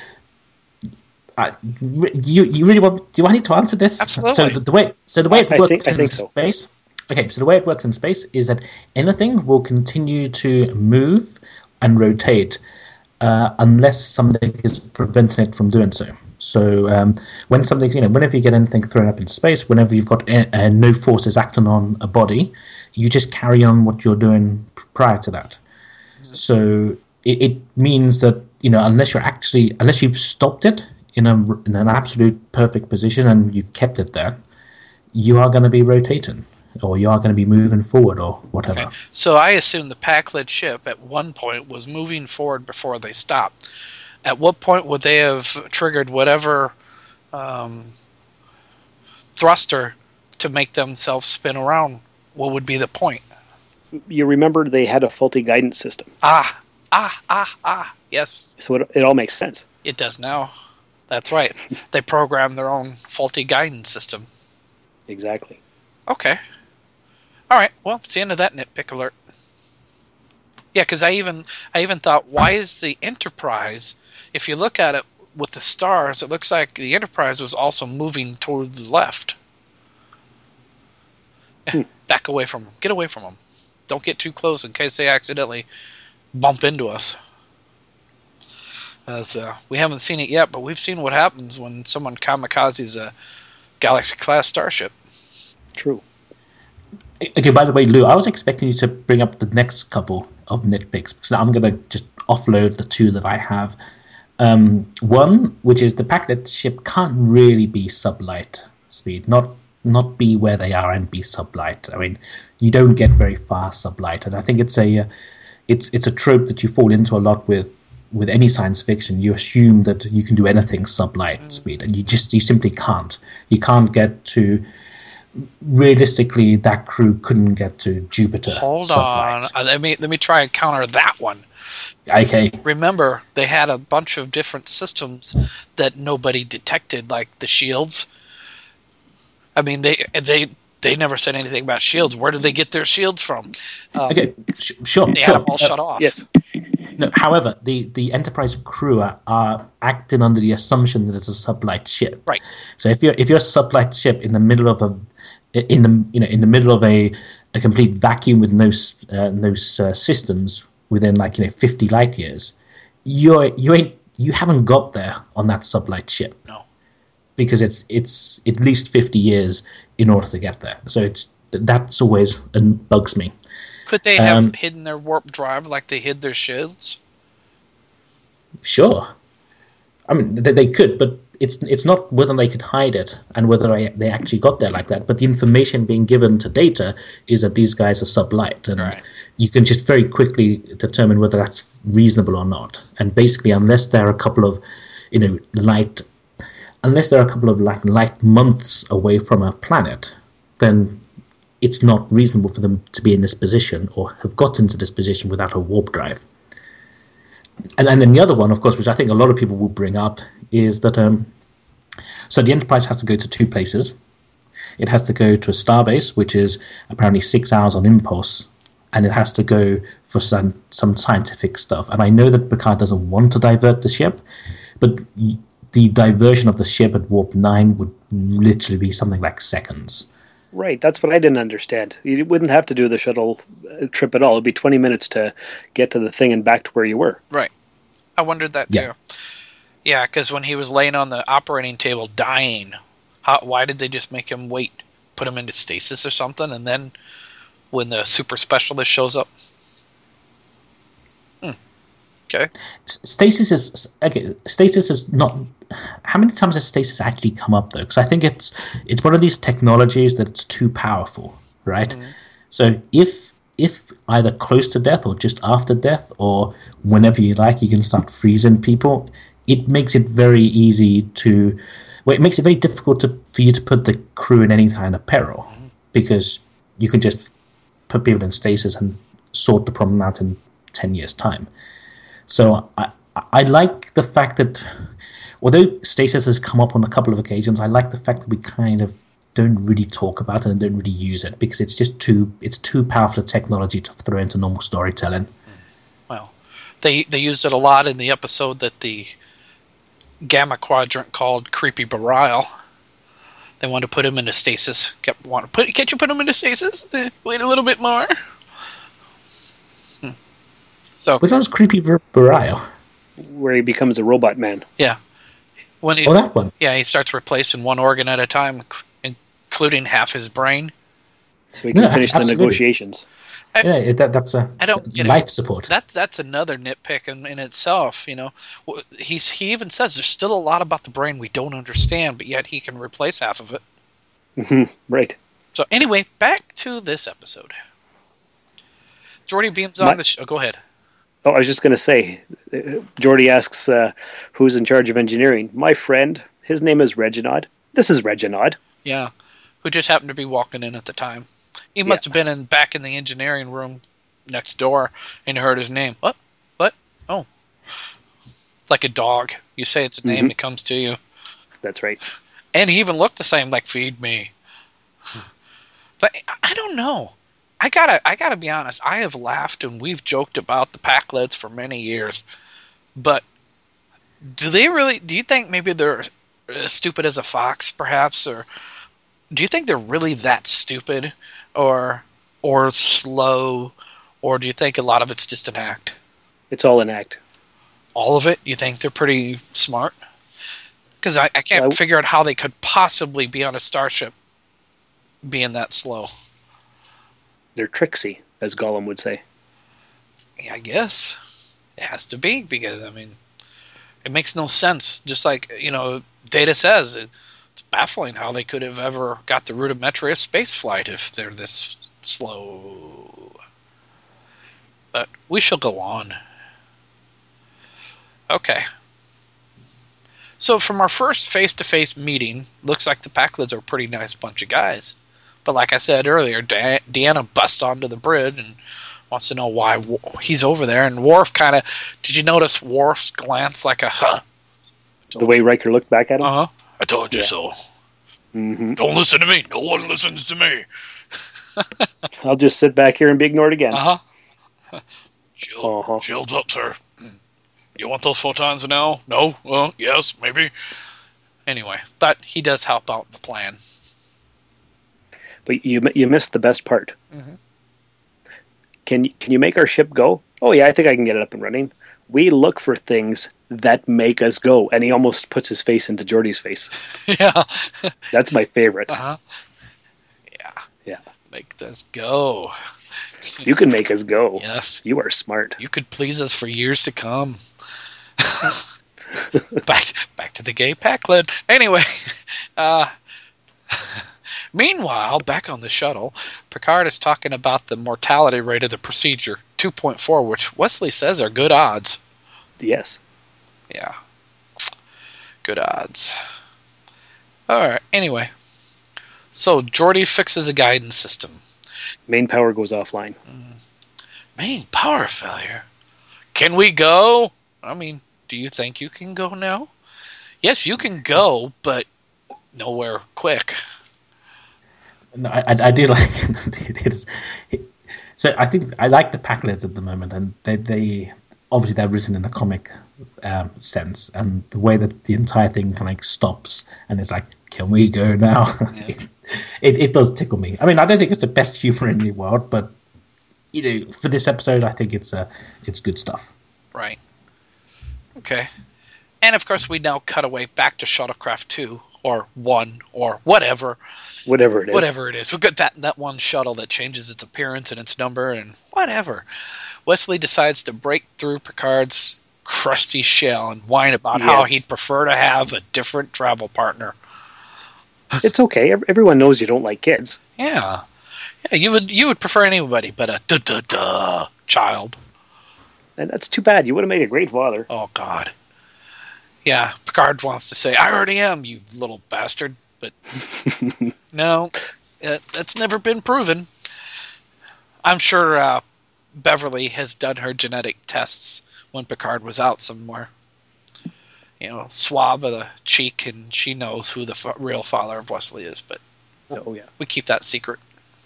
[SPEAKER 8] I, you you really want? Do I need to answer this?
[SPEAKER 2] Absolutely.
[SPEAKER 8] So the, the way so the way it
[SPEAKER 7] I
[SPEAKER 8] works
[SPEAKER 7] think- I
[SPEAKER 8] in
[SPEAKER 7] think so.
[SPEAKER 8] space. Okay, so the way it works in space is that anything will continue to move and rotate uh, unless something is preventing it from doing so. So um, when something, you know, whenever you get anything thrown up into space, whenever you've got a, uh, no forces acting on a body, you just carry on what you're doing prior to that. So it, it means that, you know, unless you're actually, unless you've stopped it in a in an absolute perfect position and you've kept it there, you are going to be rotating, or you are going to be moving forward, or whatever.
[SPEAKER 2] Okay. So I assume the Pakled ship at one point was moving forward before they stopped. At what point would they have triggered whatever um, thruster to make themselves spin around? What would be the point?
[SPEAKER 7] You remember they had a faulty guidance system,
[SPEAKER 2] Ah, ah, ah, ah. Yes,
[SPEAKER 7] so it, it all makes sense.
[SPEAKER 2] it does now. That's right. They programmed their own faulty guidance system.
[SPEAKER 7] Exactly.
[SPEAKER 2] Okay. All right. Well, it's the end of that nitpick alert. Yeah, because I even I even thought, why is the Enterprise? If you look at it with the stars, it looks like the Enterprise was also moving toward the left.
[SPEAKER 7] Hmm.
[SPEAKER 2] Back away from them. Get away from them. Don't get too close in case they accidentally bump into us. As uh, we haven't seen it yet, but we've seen what happens when someone kamikazes a Galaxy-class starship.
[SPEAKER 7] True.
[SPEAKER 8] Okay, by the way, Lou, I was expecting you to bring up the next couple of nitpicks, so I'm going to just offload the two that I have. Um, one, which is the Pakled ship can't really be sublight speed, not not be where they are and be sublight. I mean, you don't get very far sublight, and I think it's a uh, it's it's a trope that you fall into a lot with with any science fiction. You assume that you can do anything sublight mm. speed, and you just you simply can't. You can't get to. Realistically, that crew couldn't get to Jupiter.
[SPEAKER 2] Hold
[SPEAKER 8] sublight.
[SPEAKER 2] on. Uh, let me let me try and counter that one.
[SPEAKER 8] Okay.
[SPEAKER 2] Remember, they had a bunch of different systems that nobody detected, like the shields. I mean, they they they never said anything about shields. Where did they get their shields from? Um,
[SPEAKER 8] Okay, sh- sure.
[SPEAKER 2] They
[SPEAKER 8] sure.
[SPEAKER 2] had them all
[SPEAKER 8] Uh,
[SPEAKER 2] shut off.
[SPEAKER 7] Yes.
[SPEAKER 8] No, however, the, the Enterprise crew are, are acting under the assumption that it's a sublight ship.
[SPEAKER 2] Right.
[SPEAKER 8] So if you're if you're a sublight ship in the middle of a in the you know in the middle of a, a complete vacuum with no s- uh, no uh, systems within like you know fifty light years, you're you ain't you haven't got there on that sublight ship.
[SPEAKER 2] No.
[SPEAKER 8] Because it's it's at least fifty years in order to get there. So it's that's always and bugs me.
[SPEAKER 2] Could they have
[SPEAKER 8] Um,
[SPEAKER 2] hidden their warp drive like they hid their shields?
[SPEAKER 8] Sure. I mean, they, they could, but it's it's not whether they could hide it and whether I, they actually got there like that. But the information being given to Data is that these guys are sublight, and
[SPEAKER 2] Right.
[SPEAKER 8] you can just very quickly determine whether that's reasonable or not. And basically, unless there are a couple of, you know, light, unless there are a couple of like light months away from a planet, then it's not reasonable for them to be in this position or have got into this position without a warp drive. And, and then the other one, of course, which I think a lot of people will bring up, is that um, so the Enterprise has to go to two places. It has to go to a starbase, which is apparently six hours on impulse and it has to go for some some scientific stuff. And I know that Picard doesn't want to divert the ship, but the diversion of the ship at warp nine would literally be something like seconds.
[SPEAKER 7] Right, that's what I didn't understand. You wouldn't have to do the shuttle trip at all. It'd be twenty minutes to get to the thing and back to where you were.
[SPEAKER 2] Right. I wondered that too.
[SPEAKER 8] Yeah.
[SPEAKER 2] Yeah, because when he was laying on the operating table dying, how, why did they just make him wait, put him into stasis or something, and then when the super specialist shows up? Hmm. Okay.
[SPEAKER 8] Stasis is okay. Stasis is not. How many times has stasis actually come up though? Because I think it's it's one of these technologies that it's too powerful, right? Mm-hmm. So if if either close to death or just after death or whenever you like, you can start freezing people. It makes it very easy to. Well, it makes it very difficult to, for you to put the crew in any kind of peril, mm-hmm. because you can just put people in stasis and sort the problem out in ten years' time. So I I like the fact that, although stasis has come up on a couple of occasions, I like the fact that we kind of don't really talk about it and don't really use it because it's just too it's too powerful a technology to throw into normal storytelling.
[SPEAKER 2] Well, they they used it a lot in the episode that the Gamma Quadrant called Creepy Barile. They wanted to put him into stasis. Kept wanting to put can't you put him into stasis? Eh, wait a little bit more. Hmm. So
[SPEAKER 8] which one's Creepy Barile?
[SPEAKER 7] Where he becomes a robot man.
[SPEAKER 2] Yeah. When he,
[SPEAKER 8] oh, that one.
[SPEAKER 2] Yeah, he starts replacing one organ at a time, including half his brain.
[SPEAKER 7] So he can
[SPEAKER 8] no,
[SPEAKER 7] finish
[SPEAKER 8] absolutely.
[SPEAKER 7] the negotiations.
[SPEAKER 2] I,
[SPEAKER 8] yeah, that, that's a
[SPEAKER 2] I don't get
[SPEAKER 8] life
[SPEAKER 2] it.
[SPEAKER 8] support.
[SPEAKER 2] That that's another nitpick in, in itself. You know, he's he even says there's still a lot about the brain we don't understand, but yet he can replace half of it.
[SPEAKER 7] Mm-hmm. Right.
[SPEAKER 2] So anyway, back to this episode. Geordi beams
[SPEAKER 7] My,
[SPEAKER 2] on the show. Oh, go ahead.
[SPEAKER 7] Oh, I was just going to say, uh, Geordi asks uh, who's in charge of engineering. My friend, his name is Reginald. This is Reginald.
[SPEAKER 2] Yeah, who just happened to be walking in at the time. He must yeah. have been in back in the engineering room next door and heard his name. What? What? Oh. Like a dog. You say it's a name, mm-hmm. it comes to you.
[SPEAKER 7] That's right.
[SPEAKER 2] And he even looked the same, like, feed me. But I don't know. I gotta I gotta be honest, I have laughed and we've joked about the Pakleds for many years. But do they really, do you think maybe they're as stupid as a fox, perhaps? Or do you think they're really that stupid? Or or slow, or do you think a lot of it's just an act?
[SPEAKER 7] It's all an act.
[SPEAKER 2] All of it? You think they're pretty smart? Because I, I can't
[SPEAKER 7] well,
[SPEAKER 2] figure out how they could possibly be on a starship being that slow.
[SPEAKER 7] They're tricksy, as Gollum would say.
[SPEAKER 2] Yeah, I guess. It has to be, because, I mean, it makes no sense. Just like, you know, Data says, it, it's baffling how they could have ever got the rudimentary of spaceflight if they're this slow. But we shall go on. Okay. So from our first face-to-face meeting, looks like the Pakleds are a pretty nice bunch of guys. But like I said earlier, De- Deanna busts onto the bridge and wants to know why w- he's over there. And Worf kind of... Did you notice Worf's glance like a... Huh?
[SPEAKER 7] The way Riker looked back at him?
[SPEAKER 2] Uh-huh. I told you yeah. so.
[SPEAKER 7] Mm-hmm.
[SPEAKER 2] Don't listen to me. No one listens to me.
[SPEAKER 7] I'll just sit back here and be ignored again.
[SPEAKER 2] Uh-huh. Shield,
[SPEAKER 7] uh-huh.
[SPEAKER 2] Shield's up, sir. You want those photons now? No? Well, yes, maybe. Anyway, but he does help out the plan.
[SPEAKER 7] But you you missed the best part.
[SPEAKER 2] Mm-hmm.
[SPEAKER 7] Can, can you make our ship go? Oh, yeah, I think I can get it up and running. We look for things that make us go. And he almost puts his face into Geordi's face.
[SPEAKER 2] Yeah.
[SPEAKER 7] That's my favorite.
[SPEAKER 2] Uh-huh. Yeah.
[SPEAKER 7] Yeah.
[SPEAKER 2] Make us go.
[SPEAKER 7] You can make us go.
[SPEAKER 2] Yes.
[SPEAKER 7] You are smart.
[SPEAKER 2] You could please us for years to come. back, back to the gay Pakled. Anyway, uh, meanwhile, back on the shuttle, Picard is talking about the mortality rate of the procedure, two point four, which Wesley says are good odds.
[SPEAKER 7] Yes.
[SPEAKER 2] Yeah. Good odds. Alright, anyway. So, Geordi fixes a guidance system.
[SPEAKER 7] Main power goes offline.
[SPEAKER 2] Mm. Main power failure? Can we go? I mean, do you think you can go now? Yes, you can go, but nowhere quick.
[SPEAKER 8] No, I, I, I do like it is. It, So I think I like the Pakleds at the moment, and they, they obviously they're written in a comic um, sense, and the way that the entire thing kind of like stops and it's like, can we go now? Yeah. it, it it does tickle me. I mean, I don't think it's the best humor in the world, but you know, for this episode, I think it's uh, it's good stuff.
[SPEAKER 2] Right. Okay. And of course, we now cut away back to Shuttlecraft two or one or whatever.
[SPEAKER 7] Whatever it is.
[SPEAKER 2] Whatever it is. We've got that, that one shuttle that changes its appearance and its number and whatever. Wesley decides to break through Picard's crusty shell and whine about yes. how he'd prefer to have a different travel partner.
[SPEAKER 7] It's okay. Everyone knows you don't like kids.
[SPEAKER 2] Yeah. Yeah, you would you would prefer anybody but a duh-duh-duh child.
[SPEAKER 7] And that's too bad. You would have made a great father.
[SPEAKER 2] Oh, God. Yeah, Picard wants to say, I already am, you little bastard. But no, uh, that's never been proven. I'm sure uh, Beverly has done her genetic tests when Picard was out somewhere. You know, swab of the cheek, and she knows who the fa- real father of Wesley is. But
[SPEAKER 7] oh, yeah.
[SPEAKER 2] we keep that secret.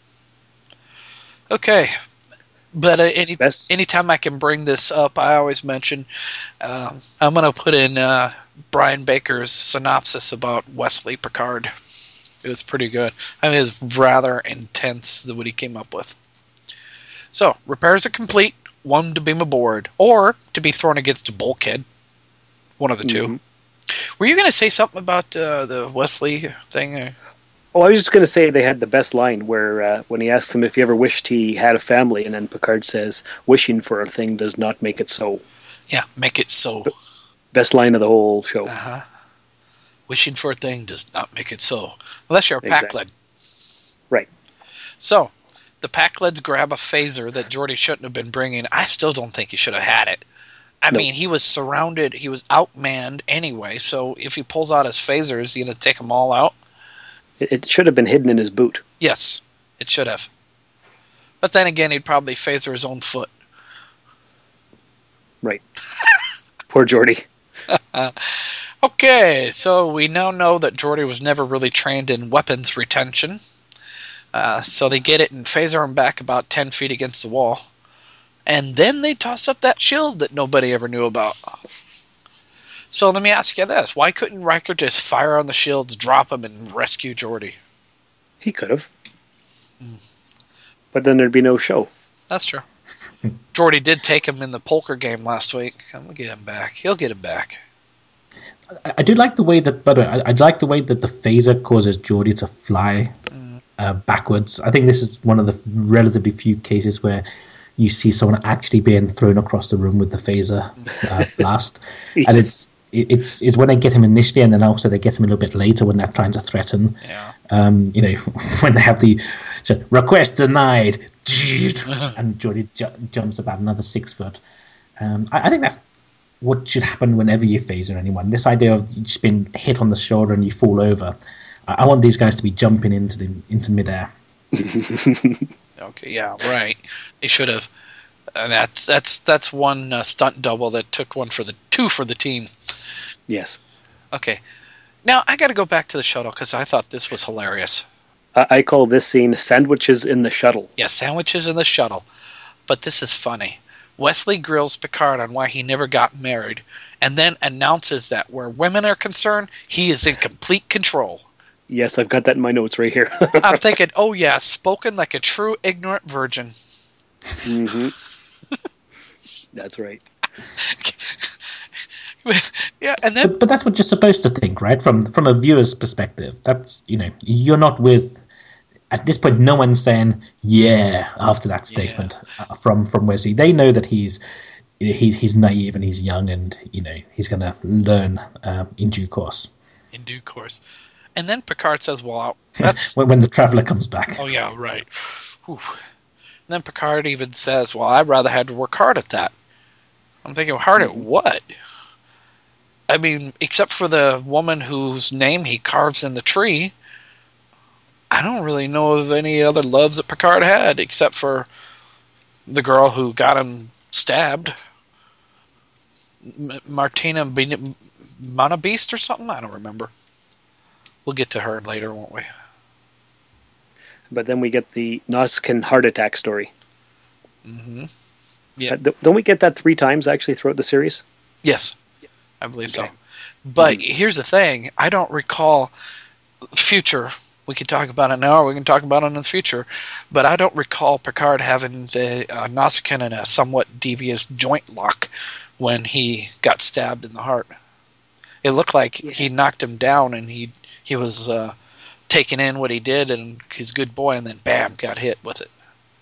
[SPEAKER 2] Okay. But uh, any anytime I can bring this up, I always mention uh, I'm going to put in uh, Brian Baker's synopsis about Wesley Picard. It was pretty good. I mean, it was rather intense, the what he came up with. So, repairs are complete. One to beam aboard, or to be thrown against a bulkhead. One of the two. Mm-hmm. Were you going to say something about uh, the Wesley thing?
[SPEAKER 7] Oh, I was just going to say they had the best line where uh, when he asks him if he ever wished he had a family, and then Picard says, wishing for a thing does not make it so.
[SPEAKER 2] Yeah, make it so.
[SPEAKER 7] Best line of the whole show.
[SPEAKER 2] Uh-huh. Wishing for a thing does not make it so. Unless you're a
[SPEAKER 7] exactly.
[SPEAKER 2] Pakled.
[SPEAKER 7] Right.
[SPEAKER 2] So, the Pakleds grab a phaser that Geordi shouldn't have been bringing. I still don't think he should have had it. I nope. mean, he was surrounded, he was outmanned anyway, so if he pulls out his phaser, is he going to take them all out?
[SPEAKER 7] It should have been hidden in his boot.
[SPEAKER 2] Yes, it should have. But then again, he'd probably phaser his own foot.
[SPEAKER 7] Right. Poor Geordi.
[SPEAKER 2] Okay, so we now know that Geordi was never really trained in weapons retention. Uh, so they get it and phaser him back about ten feet against the wall. And then they toss up that shield that nobody ever knew about. So let me ask you this. Why couldn't Riker just fire on the shields, drop him, and rescue Geordi?
[SPEAKER 7] He could have. Mm. But then there'd be no show.
[SPEAKER 2] That's true. Geordi did take him in the poker game last week. I'm going to get him back. He'll get him back.
[SPEAKER 8] I, I do like the way that, by the way, I, I like the way that the phaser causes Geordi to fly mm. uh, backwards. I think this is one of the relatively few cases where you see someone actually being thrown across the room with the phaser uh, blast. Yes. And it's it's it's when they get him initially, and then also they get him a little bit later when they're trying to threaten.
[SPEAKER 2] Yeah.
[SPEAKER 8] Um, you know, when they have the so, request denied, and Geordi ju- jumps about another six foot. Um, I, I think that's what should happen whenever you phaser anyone. This idea of just being hit on the shoulder and you fall over. I, I want these guys to be jumping into the into midair.
[SPEAKER 2] Okay, yeah, right. They should have. And that's that's that's one uh, stunt double that took one for the two for the team.
[SPEAKER 7] Yes.
[SPEAKER 2] Okay. Now I got to go back to the shuttle because I thought this was hilarious.
[SPEAKER 7] I-, I call this scene "Sandwiches in the Shuttle."
[SPEAKER 2] Yeah, sandwiches in the shuttle. But this is funny. Wesley grills Picard on why he never got married, and then announces that where women are concerned, he is in complete control.
[SPEAKER 7] Yes, I've got that in my notes right here.
[SPEAKER 2] I'm thinking, oh yeah, spoken like a true ignorant virgin.
[SPEAKER 7] Mm-hmm. That's right.
[SPEAKER 2] Yeah, and then
[SPEAKER 8] but, but that's what you're supposed to think, right? From from a viewer's perspective, that's you know you're not with. At this point, no one's saying yeah after that statement yeah. uh, from from Wesley. They know that he's he's he's naive and he's young, and you know he's going to learn uh, in due course.
[SPEAKER 2] In due course. And then Picard says, well, that's...
[SPEAKER 8] when, when the Traveler comes back.
[SPEAKER 2] Oh, yeah, right. Whew. And then Picard even says, well, I'd rather had to work hard at that. I'm thinking, hard at what? I mean, except for the woman whose name he carves in the tree, I don't really know of any other loves that Picard had, except for the girl who got him stabbed. M- Martina B- Monabeast or something? I don't remember. We'll get to her later, won't we?
[SPEAKER 7] But then we get the Nausicaan heart attack story.
[SPEAKER 2] Mm-hmm. Yeah.
[SPEAKER 7] Uh, don't we get that three times actually throughout the series?
[SPEAKER 2] Yes, I believe
[SPEAKER 7] Okay.
[SPEAKER 2] so. But here's the thing: I don't recall future. We can talk about it now, or we can talk about it in the future. But I don't recall Picard having the uh, Nausicaan in a somewhat devious joint lock when he got stabbed in the heart. It looked like he knocked him down, and he he was uh, taking in what he did, and he's a good boy, and then bam, got hit with it.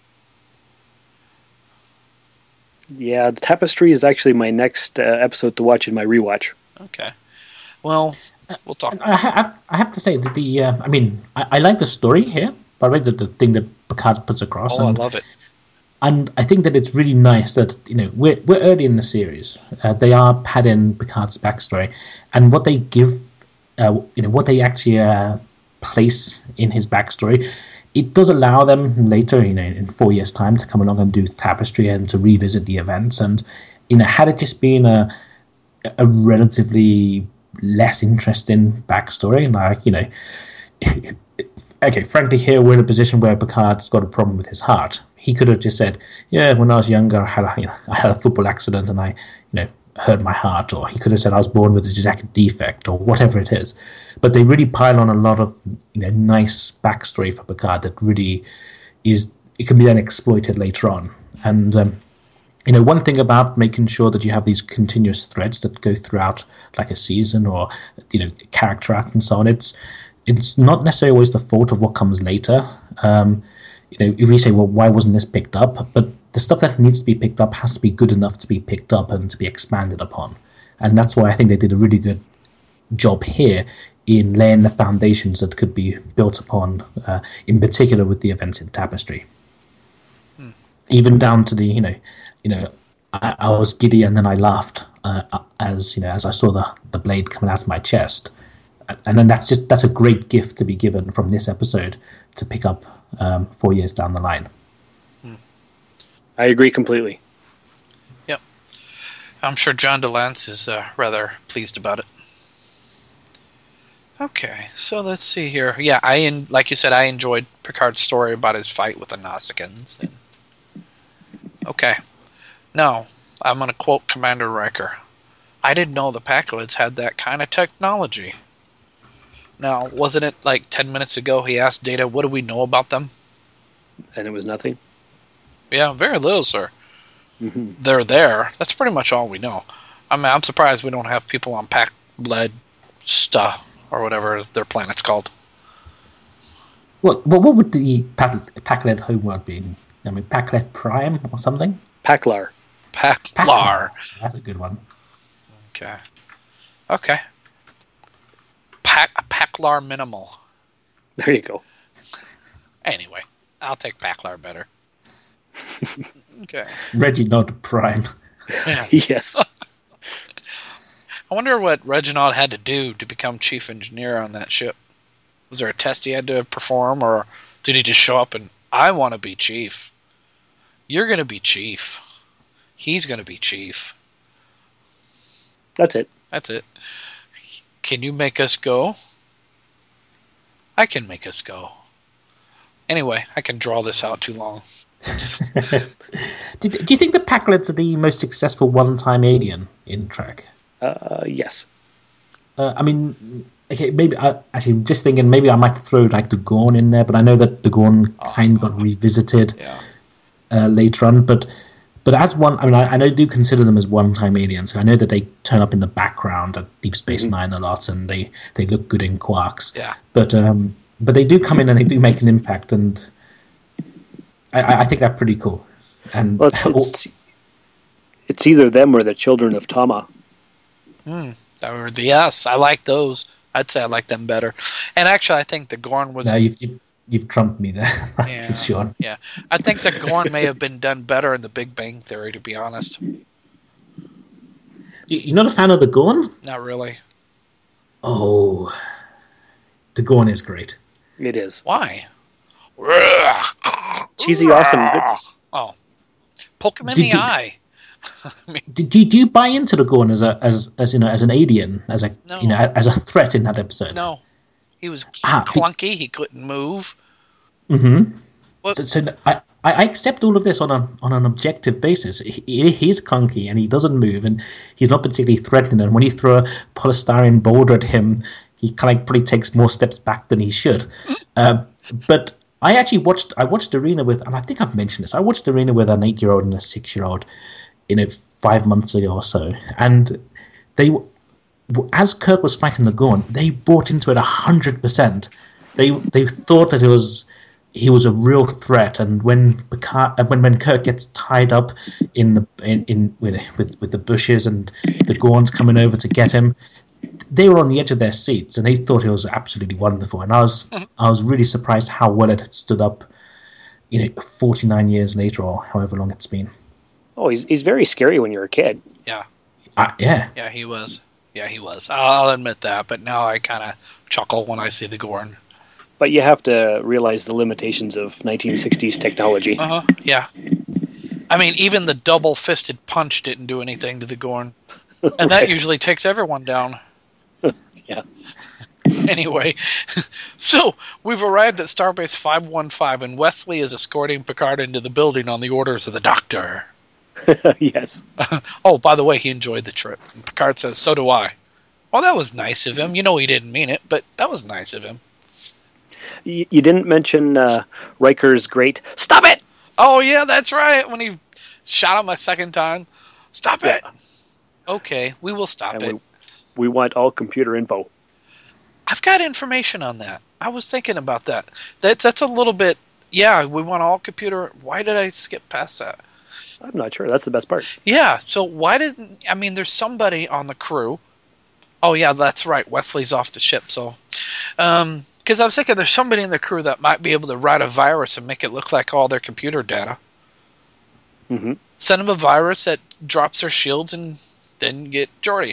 [SPEAKER 7] Yeah, the Tapestry is actually my next uh, episode to watch in my rewatch.
[SPEAKER 2] Okay. Well, we'll talk.
[SPEAKER 8] I have, I have to say that the, uh, I mean, I, I like the story here, by the way, the, the thing that Picard puts across.
[SPEAKER 2] Oh,
[SPEAKER 8] and,
[SPEAKER 2] I love it.
[SPEAKER 8] And I think that it's really nice that, you know, we're, we're early in the series. Uh, they are padding Picard's backstory, and what they give, uh, you know, what they actually uh, place in his backstory, it does allow them later, you know, in four years' time to come along and do Tapestry and to revisit the events. And, you know, had it just been a, a relatively less interesting backstory, like, you know, okay, frankly, here we're in a position where Picard's got a problem with his heart. He could have just said, yeah, when I was younger, I had a, you know, I had a football accident and I, you know, hurt my heart. Or he could have said I was born with a genetic defect, or whatever it is. But they really pile on a lot of, you know, nice backstory for Picard that really is, it can be then exploited later on. And, um, you know, one thing about making sure that you have these continuous threads that go throughout like a season, or, you know, character arc and so on, it's, it's not necessarily always the fault of what comes later. Um, you know, if you say, well, why wasn't this picked up? But the stuff that needs to be picked up has to be good enough to be picked up and to be expanded upon. And that's why I think they did a really good job here in laying the foundations that could be built upon, uh, in particular with the events in Tapestry. Hmm. Even down to the, you know, you know, I, I was giddy and then I laughed uh, as, you know, as I saw the, the blade coming out of my chest. And then that's just that's a great gift to be given from this episode to pick up um, four years down the line.
[SPEAKER 7] I agree completely.
[SPEAKER 2] Yep. I'm sure John DeLance is uh, rather pleased about it. Okay, so let's see here. Yeah, I in, like you said, I enjoyed Picard's story about his fight with the Nausicaans. And... Okay. Now, I'm going to quote Commander Riker. I didn't know the Packlids had that kind of technology. Now, wasn't it like ten minutes ago he asked Data, what do we know about them?
[SPEAKER 7] And it was nothing?
[SPEAKER 2] Yeah, very little, sir.
[SPEAKER 7] Mm-hmm.
[SPEAKER 2] They're there. That's pretty much all we know. I mean, I'm surprised we don't have people on Pac-Bled Sta, or whatever their planet's called.
[SPEAKER 8] What what, what would the Pac-Led homeworld be? I mean, Pac-Led Prime or something?
[SPEAKER 7] Paklar.
[SPEAKER 2] Paklar.
[SPEAKER 8] That's a good one.
[SPEAKER 2] Okay. Okay. Pac- Paklar Minimal.
[SPEAKER 7] There you go.
[SPEAKER 2] Anyway, I'll take Paklar better. Okay.
[SPEAKER 8] Reginald Prime.
[SPEAKER 2] Yeah.
[SPEAKER 7] Yes.
[SPEAKER 2] I wonder what Reginald had to do to become chief engineer on that ship. Was there a test he had to perform, or did he just show up and, I want to be chief? You're going to be chief. He's going to be chief.
[SPEAKER 7] That's it.
[SPEAKER 2] That's it. Can you make us go? I can make us go. Anyway, I can draw this out too long.
[SPEAKER 8] do, do you think the Packlids are the most successful one-time alien in Trek?
[SPEAKER 7] Uh, yes.
[SPEAKER 8] Uh, I mean, okay, maybe I, actually just thinking maybe I might throw like the Gorn in there, but I know that the Gorn oh, kind of got revisited
[SPEAKER 2] yeah.
[SPEAKER 8] uh, later on. But but as one, I mean, I, I do consider them as one-time aliens. I know that they turn up in the background at Deep Space mm-hmm. Nine a lot, and they, they look good in Quarks.
[SPEAKER 2] Yeah.
[SPEAKER 8] But um, but they do come in and they do make an impact, and I, I think that's pretty cool. And
[SPEAKER 7] well, it's, it's, it's either them or the children of Tama.
[SPEAKER 2] Hmm. Or the yes, I like those. I'd say I like them better. And actually, I think the Gorn was.
[SPEAKER 8] No, you've you've, you've trumped me there.
[SPEAKER 2] Yeah,
[SPEAKER 8] sure.
[SPEAKER 2] Yeah, I think the Gorn may have been done better in The Big Bang Theory, to be honest.
[SPEAKER 8] You're not a fan of the Gorn?
[SPEAKER 2] Not really.
[SPEAKER 8] Oh, the Gorn is great.
[SPEAKER 7] It is.
[SPEAKER 2] Why?
[SPEAKER 7] Cheesy, awesome goodness.
[SPEAKER 2] Oh, poke him in
[SPEAKER 8] did,
[SPEAKER 2] the
[SPEAKER 8] did,
[SPEAKER 2] eye.
[SPEAKER 8] I mean, do, do you buy into the Gorn as a as as you know as an alien, as a
[SPEAKER 2] no.
[SPEAKER 8] you know as a threat in that episode?
[SPEAKER 2] No, he was
[SPEAKER 8] ah,
[SPEAKER 2] clunky. He couldn't move.
[SPEAKER 8] Mm-hmm. So, so I I, I accept all of this on a on an objective basis. He, he's clunky and he doesn't move and he's not particularly threatening. And when you throw a polystyrene boulder at him, he kind of probably takes more steps back than he should. Um, but I actually watched I watched Arena with, and I think I've mentioned this. I watched Arena with an eight-year-old and a six-year-old, you know, five months ago or so, and they, as Kirk was fighting the Gorn, they bought into it a hundred percent. They they thought that it was. He was a real threat, and when Picard, when when Kirk gets tied up in the in, in with, with with the bushes and the Gorns coming over to get him, they were on the edge of their seats, and they thought it was absolutely wonderful. And I was mm-hmm. I was really surprised how well it had stood up, you know, forty-nine years later or however long it's been.
[SPEAKER 7] Oh, he's he's very scary when you're a kid.
[SPEAKER 2] Yeah,
[SPEAKER 8] uh, yeah,
[SPEAKER 2] yeah, he was. Yeah, he was. I'll admit that, but now I kind of chuckle when I see the Gorn.
[SPEAKER 7] But you have to realize the limitations of nineteen sixties technology.
[SPEAKER 2] Uh-huh, yeah. I mean, even the double-fisted punch didn't do anything to the Gorn. And right. That usually takes everyone down.
[SPEAKER 7] Yeah.
[SPEAKER 2] Anyway, so we've arrived at Starbase five one five, and Wesley is escorting Picard into the building on the orders of the Doctor.
[SPEAKER 7] Yes.
[SPEAKER 2] Oh, by the way, he enjoyed the trip. And Picard says, so do I. Well, that was nice of him. You know he didn't mean it, but that was nice of him.
[SPEAKER 7] You, you didn't mention uh, Riker's great, stop it!
[SPEAKER 2] Oh, yeah, that's right. When he shot him a second time. Stop it! Yeah. Okay, we will stop
[SPEAKER 7] and
[SPEAKER 2] it.
[SPEAKER 7] We, we want all computer info.
[SPEAKER 2] I've got information on that. I was thinking about that. That's, that's a little bit, yeah, we want all computer. Why did I skip past that?
[SPEAKER 7] I'm not sure. That's the best part.
[SPEAKER 2] Yeah, so why didn't, I mean, there's somebody on the crew. Oh, yeah, that's right. Wesley's off the ship, so. Um... Because I was thinking there's somebody in the crew that might be able to write a virus and make it look like all their computer data.
[SPEAKER 7] Mm-hmm.
[SPEAKER 2] Send them a virus that drops their shields and then get Geordi.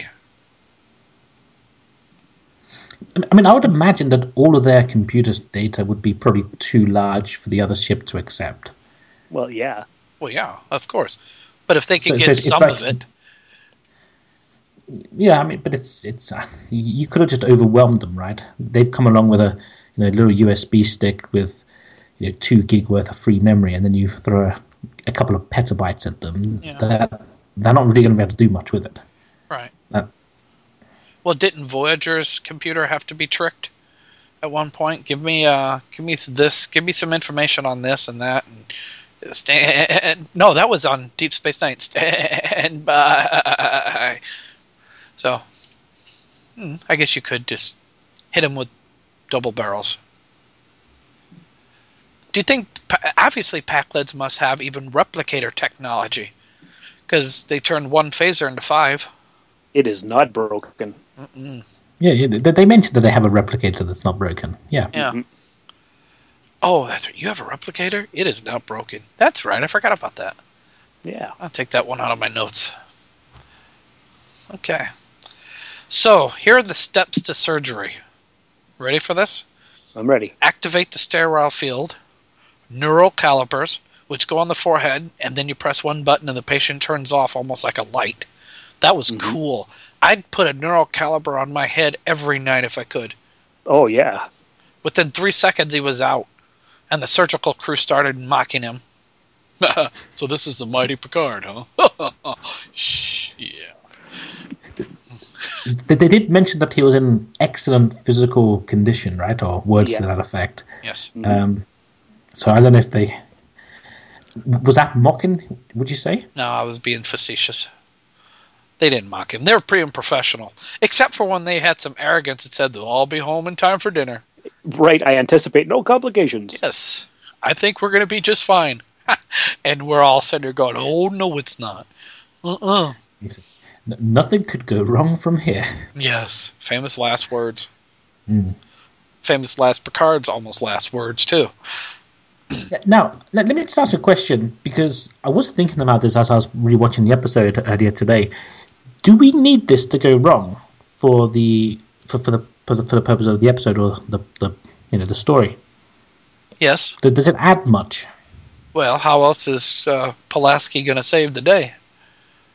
[SPEAKER 8] I mean, I would imagine that all of their computer's data would be probably too large for the other ship to accept.
[SPEAKER 7] Well, yeah.
[SPEAKER 2] Well, yeah, of course. But if they can
[SPEAKER 8] so,
[SPEAKER 2] get
[SPEAKER 8] so
[SPEAKER 2] some
[SPEAKER 8] like,
[SPEAKER 2] of it...
[SPEAKER 8] Yeah, I mean, but it's it's uh, you could have just overwhelmed them, right? They've come along with a you know little U S B stick with you know two gig worth of free memory, and then you throw a, a couple of petabytes at them.
[SPEAKER 2] Yeah.
[SPEAKER 8] That they're not really going to be able to do much with it.
[SPEAKER 2] Right.
[SPEAKER 8] That,
[SPEAKER 2] well, didn't Voyager's computer have to be tricked at one point? Give me uh, give me this, give me some information on this and that. And stand. No, that was on Deep Space Nine. Stand by. So, hmm, I guess you could just hit him with double barrels. Do you think, obviously Pakleds must have even replicator technology, because they turned one phaser into five.
[SPEAKER 7] It is not broken.
[SPEAKER 2] Mm-mm.
[SPEAKER 8] Yeah, yeah, they mentioned that they have a replicator that's not broken. Yeah.
[SPEAKER 2] Yeah. Mm-hmm. Oh, that's right. You have a replicator? It is not broken. That's right. I forgot about that.
[SPEAKER 7] Yeah.
[SPEAKER 2] I'll take that one out of my notes. Okay. So, here are the steps to surgery. Ready for this?
[SPEAKER 7] I'm ready.
[SPEAKER 2] Activate the sterile field. Neural calipers, which go on the forehead, and then you press one button and the patient turns off almost like a light. That was mm-hmm. cool. I'd put a neural caliper on my head every night if I could.
[SPEAKER 7] Oh, yeah.
[SPEAKER 2] Within three seconds, he was out, and the surgical crew started mocking him. So this is the mighty Picard, huh? Shh, yeah.
[SPEAKER 8] They did mention that he was in excellent physical condition, right? Or words yeah. to that effect.
[SPEAKER 2] Yes.
[SPEAKER 8] Mm-hmm. Um, so I don't know if they... Was that mocking, would you say?
[SPEAKER 2] No, I was being facetious. They didn't mock him. They were pretty unprofessional. Except for when they had some arrogance and said they'll all be home in time for dinner.
[SPEAKER 7] Right, I anticipate no complications.
[SPEAKER 2] Yes. I think we're going to be just fine. And we're all sitting there going, oh, no, it's not. Uh-uh.
[SPEAKER 8] Nothing could go wrong from here.
[SPEAKER 2] Yes. Famous last words.
[SPEAKER 8] Mm.
[SPEAKER 2] Famous last Picard's almost last words, too.
[SPEAKER 8] Now, let, let me just ask a question, because I was thinking about this as I was rewatching the episode earlier today. Do we need this to go wrong for the for, for the for the for the purpose of the episode or the, the you know the story?
[SPEAKER 2] Yes.
[SPEAKER 8] Does it add much?
[SPEAKER 2] Well, how else is uh, Pulaski going to save the day?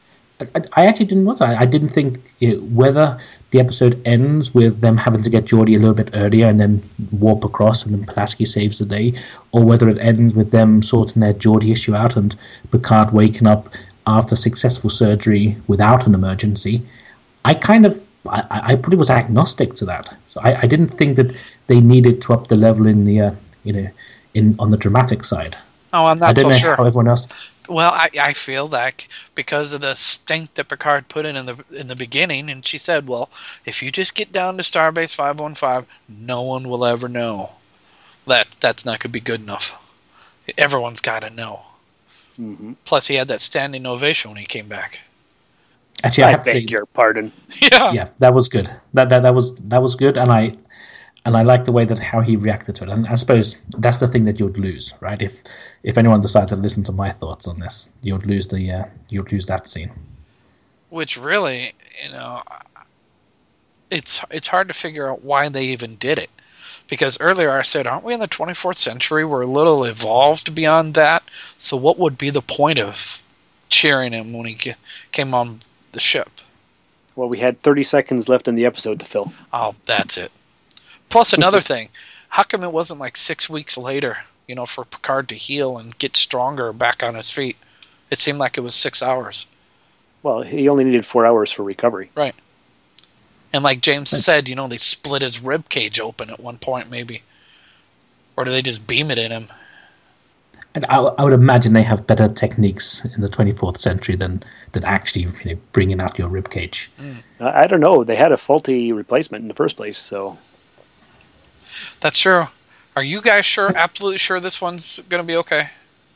[SPEAKER 8] I, I actually didn't want to. I, I didn't think you know, whether the episode ends with them having to get Geordi a little bit earlier and then warp across and then Pulaski saves the day, or whether it ends with them sorting their Geordi issue out and Picard waking up after successful surgery without an emergency. I kind of, I, I pretty was agnostic to that. So I, I didn't think that they needed to up the level in the, uh, you know, in on the dramatic side.
[SPEAKER 2] Oh, I'm not
[SPEAKER 8] I don't
[SPEAKER 2] so
[SPEAKER 8] know
[SPEAKER 2] sure.
[SPEAKER 8] how everyone else.
[SPEAKER 2] Well, I, I feel like because of the stink that Picard put in in the in the beginning, and she said, well, if you just get down to Starbase five one five, no one will ever know. That That's not going to be good enough. Everyone's got to know. Mm-hmm. Plus, he had that standing ovation when he came back.
[SPEAKER 8] Actually, I,
[SPEAKER 7] I
[SPEAKER 8] have
[SPEAKER 7] beg
[SPEAKER 8] to say,
[SPEAKER 7] your pardon.
[SPEAKER 2] Yeah,
[SPEAKER 8] yeah, that was good. That that that was that was good, and I and I like the way that how he reacted to it. And I suppose that's the thing that you'd lose, right? If if anyone decided to listen to my thoughts on this, you'd lose the uh, you'd lose that scene.
[SPEAKER 2] Which really, you know, it's it's hard to figure out why they even did it. Because earlier I said, aren't we in the twenty-fourth century? We're a little evolved beyond that. So what would be the point of cheering him when he came on the ship?
[SPEAKER 7] Well, we had thirty seconds left in the episode to fill.
[SPEAKER 2] Oh, that's it. Plus another thing, how come it wasn't like six weeks later, you know, for Picard to heal and get stronger back on his feet? It seemed like it was six hours.
[SPEAKER 7] Well, he only needed four hours for recovery.
[SPEAKER 2] Right. And like James said, you know, they split his rib cage open at one point, maybe. Or do they just beam it in him?
[SPEAKER 8] And I, I would imagine they have better techniques in the twenty-fourth century than, than actually you know, bringing out your rib cage.
[SPEAKER 2] Mm.
[SPEAKER 7] I, I don't know. They had a faulty replacement in the first place, so...
[SPEAKER 2] That's true. Are you guys sure, absolutely sure this one's going to be okay?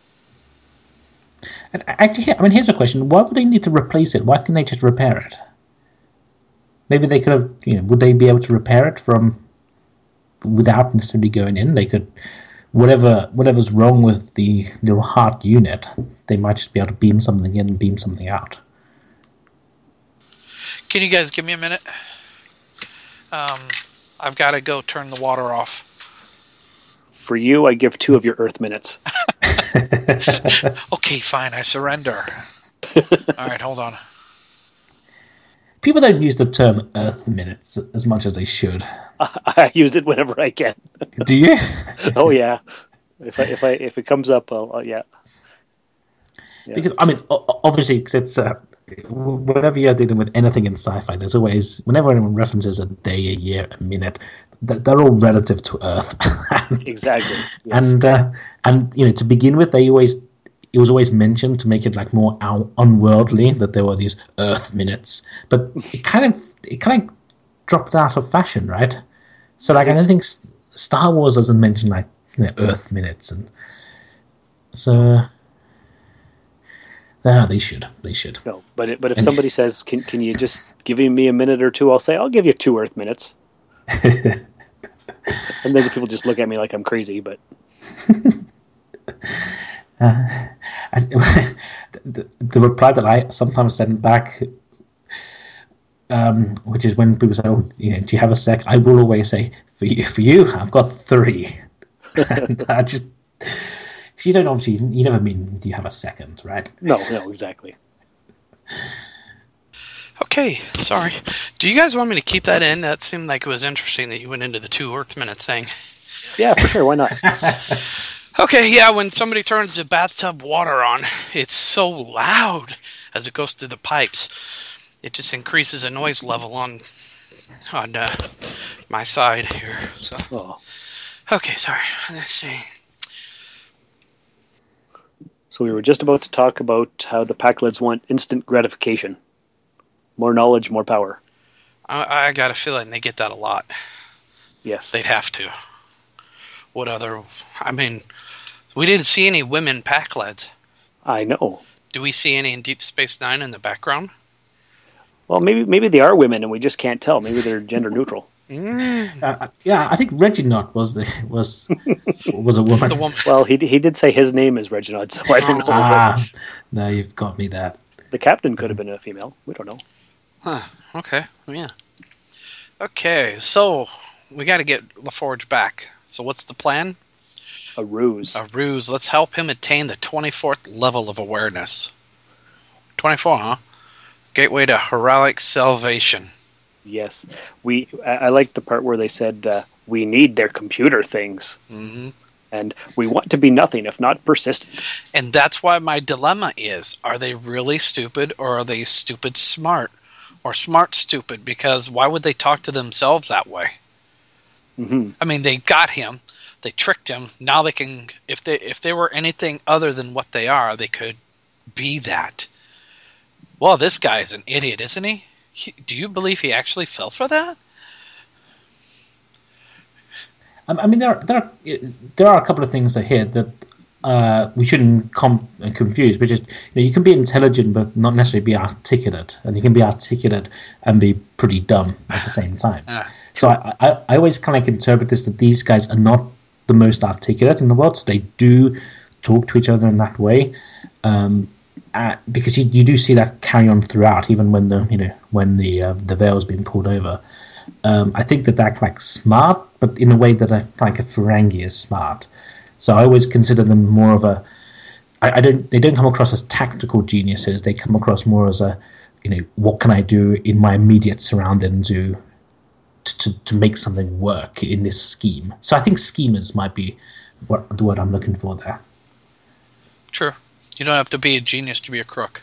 [SPEAKER 8] And actually, I mean, here's a question. Why would they need to replace it? Why can't they just repair it? Maybe they could have, you know, would they be able to repair it from, without necessarily going in? They could, whatever, whatever's wrong with the little heart unit, they might just be able to beam something in and beam something out.
[SPEAKER 2] Can you guys give me a minute? Um, I've got to go turn the water off.
[SPEAKER 7] For you, I give two of your Earth minutes.
[SPEAKER 2] Okay, fine, I surrender. All right, hold on.
[SPEAKER 8] People don't use the term Earth minutes as much as they should.
[SPEAKER 7] I use it whenever I can.
[SPEAKER 8] Do you?
[SPEAKER 7] Oh yeah. If I, if I if it comes up, I'll, I'll yeah. yeah.
[SPEAKER 8] Because I mean, obviously, because it's uh, whenever you're dealing with anything in sci-fi, there's always whenever anyone references a day, a year, a minute, they're all relative to Earth. and,
[SPEAKER 7] exactly. Yes.
[SPEAKER 8] And uh, and you know, to begin with, they always it was always mentioned to make it like more un- unworldly that there were these Earth minutes, but it kind of it kind of dropped out of fashion, right? So like I don't think Star Wars doesn't mention like you know, Earth minutes, and so. Ah, they should. They should.
[SPEAKER 7] No, but it, but if somebody says, "Can can you just give me a minute or two?" I'll say, "I'll give you two Earth minutes." And then people just look at me like I'm crazy. But
[SPEAKER 8] uh, the, the reply that I sometimes send back, um, which is when people say, "Oh, you know, do you have a sec?" I will always say, "For you, for you, I've got three." And I just. Because you don't obviously, you never mean you have a second, right?
[SPEAKER 7] No, no, exactly.
[SPEAKER 9] Okay, sorry. Do you guys want me to keep that in? That seemed like it was interesting that you went into the two Earth minute thing.
[SPEAKER 7] Yeah, for sure. Why not?
[SPEAKER 9] Okay, yeah, when somebody turns the bathtub water on, it's so loud as it goes through the pipes. It just increases the noise level on on uh, my side here. So,
[SPEAKER 7] oh.
[SPEAKER 9] Okay, sorry. Let's see.
[SPEAKER 7] So we were just about to talk about how the Pakleds want instant gratification. More knowledge, more power.
[SPEAKER 9] I, I got a feeling they get that a lot.
[SPEAKER 7] Yes.
[SPEAKER 9] They'd have to. What other... I mean, we didn't see any women Pakleds.
[SPEAKER 7] I know.
[SPEAKER 9] Do we see any in Deep Space Nine in the background?
[SPEAKER 7] Well, maybe maybe they are women and we just can't tell. Maybe they're gender neutral.
[SPEAKER 8] Mm. Uh, yeah, I think Reginald was the was was a woman.
[SPEAKER 9] The woman.
[SPEAKER 7] Well, he he did say his name is Reginald, so I don't know.
[SPEAKER 8] Ah, no, you've got me there.
[SPEAKER 7] The captain could have been a female. We don't know.
[SPEAKER 9] Huh. Okay. Yeah.
[SPEAKER 2] Okay, so we got to get LaForge back. So what's the plan?
[SPEAKER 7] A ruse.
[SPEAKER 2] A ruse. Let's help him attain the twenty-fourth level of awareness. twenty-four, huh? gateway to heroic salvation.
[SPEAKER 7] Yes, we. I, I like the part where they said uh, we need their computer things,
[SPEAKER 2] Mm-hmm.
[SPEAKER 7] and we want to be nothing if not persistent.
[SPEAKER 2] And that's why my dilemma is: are they really stupid, or are they stupid smart, or smart stupid? Because why would they talk to themselves that way?
[SPEAKER 7] Mm-hmm.
[SPEAKER 2] I mean, they got him, they tricked him. Now they can, if they if they were anything other than what they are, they could be that. Well, this guy is an idiot, isn't he? he do you believe he actually fell for that?
[SPEAKER 8] I mean, there are, there are there are a couple of things here that uh, we shouldn't com- confuse. Which is, you know, you can be intelligent but not necessarily be articulate, and you can be articulate and be pretty dumb at the same time.
[SPEAKER 2] Ah,
[SPEAKER 8] so I, I, I always kind of like interpret this that these guys are not the most articulate in the world. So they do talk to each other in that way, um, uh, because you, you do see that carry on throughout, even when the you know when the uh, the veil's been pulled over. Um, I think that they're like smart, but in a way that I like a Ferengi is smart. So I always consider them more of a. I, I don't. They don't come across as tactical geniuses. They come across more as a, you know, what can I do in my immediate surroundings to, to to make something work in this scheme. So I think schemers might be what the word I'm looking for there.
[SPEAKER 2] true. You don't have to be a genius to be a crook.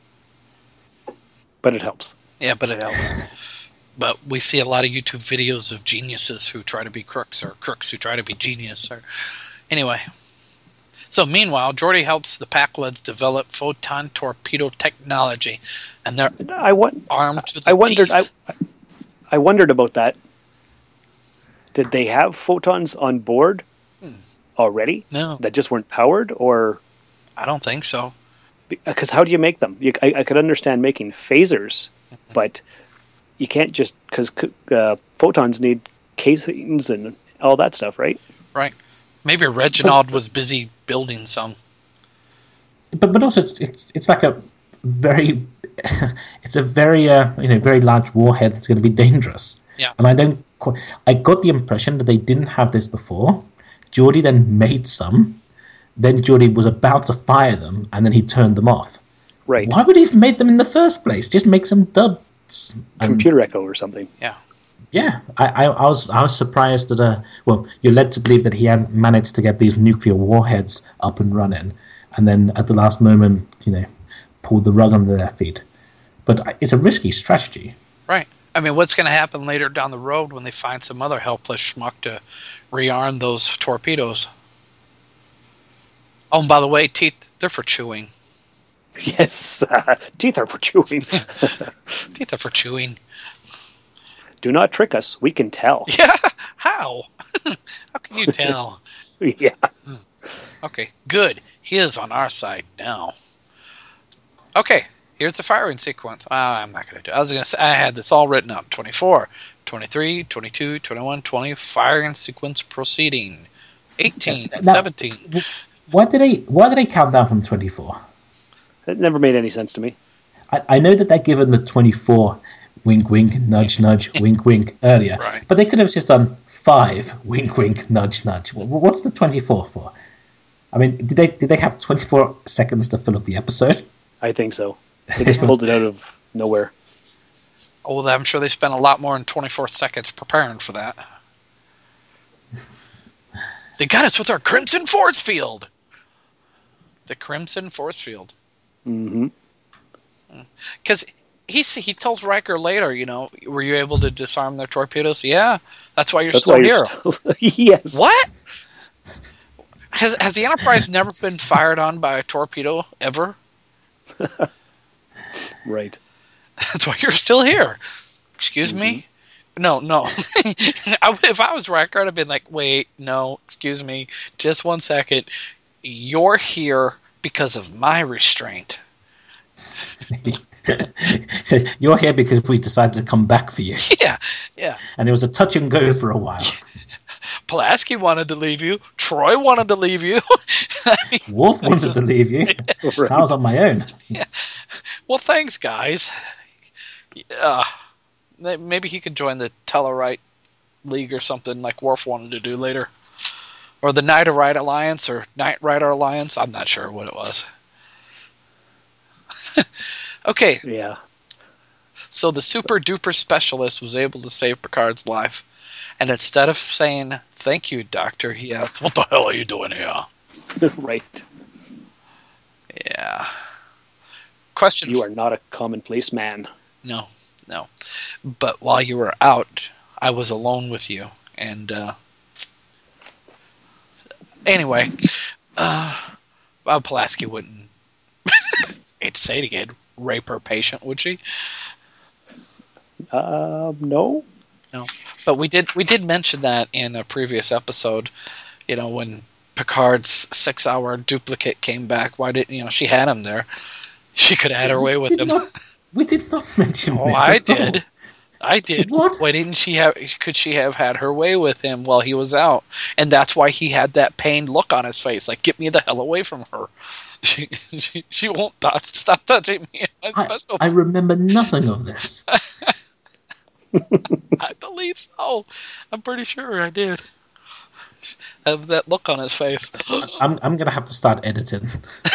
[SPEAKER 7] But it helps.
[SPEAKER 2] Yeah, but it helps. But we see a lot of YouTube videos of geniuses who try to be crooks, or crooks who try to be genius. Or anyway. So meanwhile, Geordi helps the Pakleds develop photon torpedo technology, and they're
[SPEAKER 7] I want.
[SPEAKER 2] armed to the
[SPEAKER 7] I wondered.
[SPEAKER 2] teeth.
[SPEAKER 7] I, I wondered about that. Did they have photons on board already?
[SPEAKER 2] No,
[SPEAKER 7] That just weren't powered, or
[SPEAKER 2] I don't think so.
[SPEAKER 7] because how do you make them? You, I, I could understand making phasers, but you can't just because uh, photons need casings and all that stuff, right?
[SPEAKER 2] Right. Maybe Reginald was busy building some.
[SPEAKER 8] But but also it's it's, it's like a very it's a very uh, you know very large warhead that's going to be dangerous.
[SPEAKER 2] Yeah.
[SPEAKER 8] And I don't. Quite, I got the impression that they didn't have this before. Geordi then made some. Then Geordi was about to fire them, and then he turned them off.
[SPEAKER 7] Right.
[SPEAKER 8] Why would he have made them in the first place? Just make some duds. And,
[SPEAKER 7] Computer echo or something.
[SPEAKER 2] Yeah.
[SPEAKER 8] yeah, I, I, I was I was surprised that uh well you're led to believe that he had managed to get these nuclear warheads up and running, and then at the last moment you know pulled the rug under their feet. But it's a risky strategy.
[SPEAKER 2] Right. I mean, what's going to happen later down the road when they find some other helpless schmuck to rearm those torpedoes? Oh, and by the way, teeth, they're for chewing.
[SPEAKER 7] Yes, uh, teeth are for chewing.
[SPEAKER 2] Teeth are for chewing.
[SPEAKER 7] Do not trick us. We can tell.
[SPEAKER 2] Yeah, how? How can you tell?
[SPEAKER 7] Yeah.
[SPEAKER 2] Okay, good. He is on our side now. Okay, here's the firing sequence. Uh, I'm not going to do it. I was going to say, I had this all written up. twenty-four, twenty-three, twenty-two, twenty-one, twenty, firing sequence proceeding. eighteen,
[SPEAKER 8] Now,
[SPEAKER 2] seventeen.
[SPEAKER 8] Why did they Why did they count down from twenty-four?
[SPEAKER 7] It never made any sense to me.
[SPEAKER 8] I, I know that they're given the twenty-four wink wink nudge nudge wink wink earlier,
[SPEAKER 2] Right.
[SPEAKER 8] but they could have just done five wink wink nudge nudge. Wh- What's the twenty-four for? I mean, did they did they have twenty-four seconds to fill up the episode?
[SPEAKER 7] I think so. They just pulled it out of nowhere.
[SPEAKER 2] Oh, well, I'm sure they spent a lot more than twenty-four seconds preparing for that. They got us with our Crimson Force Field. The Crimson Force Field.
[SPEAKER 7] Mm-hmm.
[SPEAKER 2] Because he he tells Riker later, you know, were you able to disarm their torpedoes? Yeah, that's why you're
[SPEAKER 7] That's
[SPEAKER 2] still
[SPEAKER 7] why
[SPEAKER 2] here.
[SPEAKER 7] you're still- yes.
[SPEAKER 2] What? Has has the Enterprise never been fired on by a torpedo ever?
[SPEAKER 7] Right.
[SPEAKER 2] That's why you're still here. Excuse
[SPEAKER 7] Mm-hmm.
[SPEAKER 2] me? No, no. I would, if I was Riker, I'd have been like, wait, no, excuse me, just one second. You're here because of my restraint.
[SPEAKER 8] You're here because we decided to come back for you,
[SPEAKER 2] Yeah, yeah.
[SPEAKER 8] and it was a touch and go for a while.
[SPEAKER 2] Pulaski wanted to leave you. Troy wanted to leave you. I mean,
[SPEAKER 8] Worf wanted to leave you.
[SPEAKER 7] Right.
[SPEAKER 8] I was on my own.
[SPEAKER 2] well, thanks, guys. Uh, maybe he could join the Tellarite League or something like Worf wanted to do later. Or the Nighterite Alliance or Knight Rider Alliance. I'm not sure what it was. Okay.
[SPEAKER 7] Yeah.
[SPEAKER 2] So the super duper specialist was able to save Picard's life. And instead of saying, "Thank you, Doctor," he asked, "What the hell are you doing here?"
[SPEAKER 7] Right.
[SPEAKER 2] Yeah. Question.
[SPEAKER 7] You are not a commonplace man.
[SPEAKER 2] No, no. But while you were out, I was alone with you. And, uh... Anyway. Uh... Well, Pulaski wouldn't... hate to say it again. Rape her patient, would she?
[SPEAKER 7] Um, no.
[SPEAKER 2] No. But we did we did mention that in a previous episode, you know, when Picard's six-hour duplicate came back. Why didn't, you know, she had him there. She could have had her way with him.
[SPEAKER 8] Not, we did not mention
[SPEAKER 2] oh,
[SPEAKER 8] this.
[SPEAKER 2] I
[SPEAKER 8] at
[SPEAKER 2] did.
[SPEAKER 8] all.
[SPEAKER 2] I did.
[SPEAKER 8] What?
[SPEAKER 2] Why didn't she have, could she have had her way with him while he was out? And that's why he had that pained look on his face, like, get me the hell away from her. She she, she won't touch, stop touching me.
[SPEAKER 8] I, I remember nothing of this.
[SPEAKER 2] I believe so. I'm pretty sure I did. Have that look on his face.
[SPEAKER 8] I'm I'm gonna have to start editing.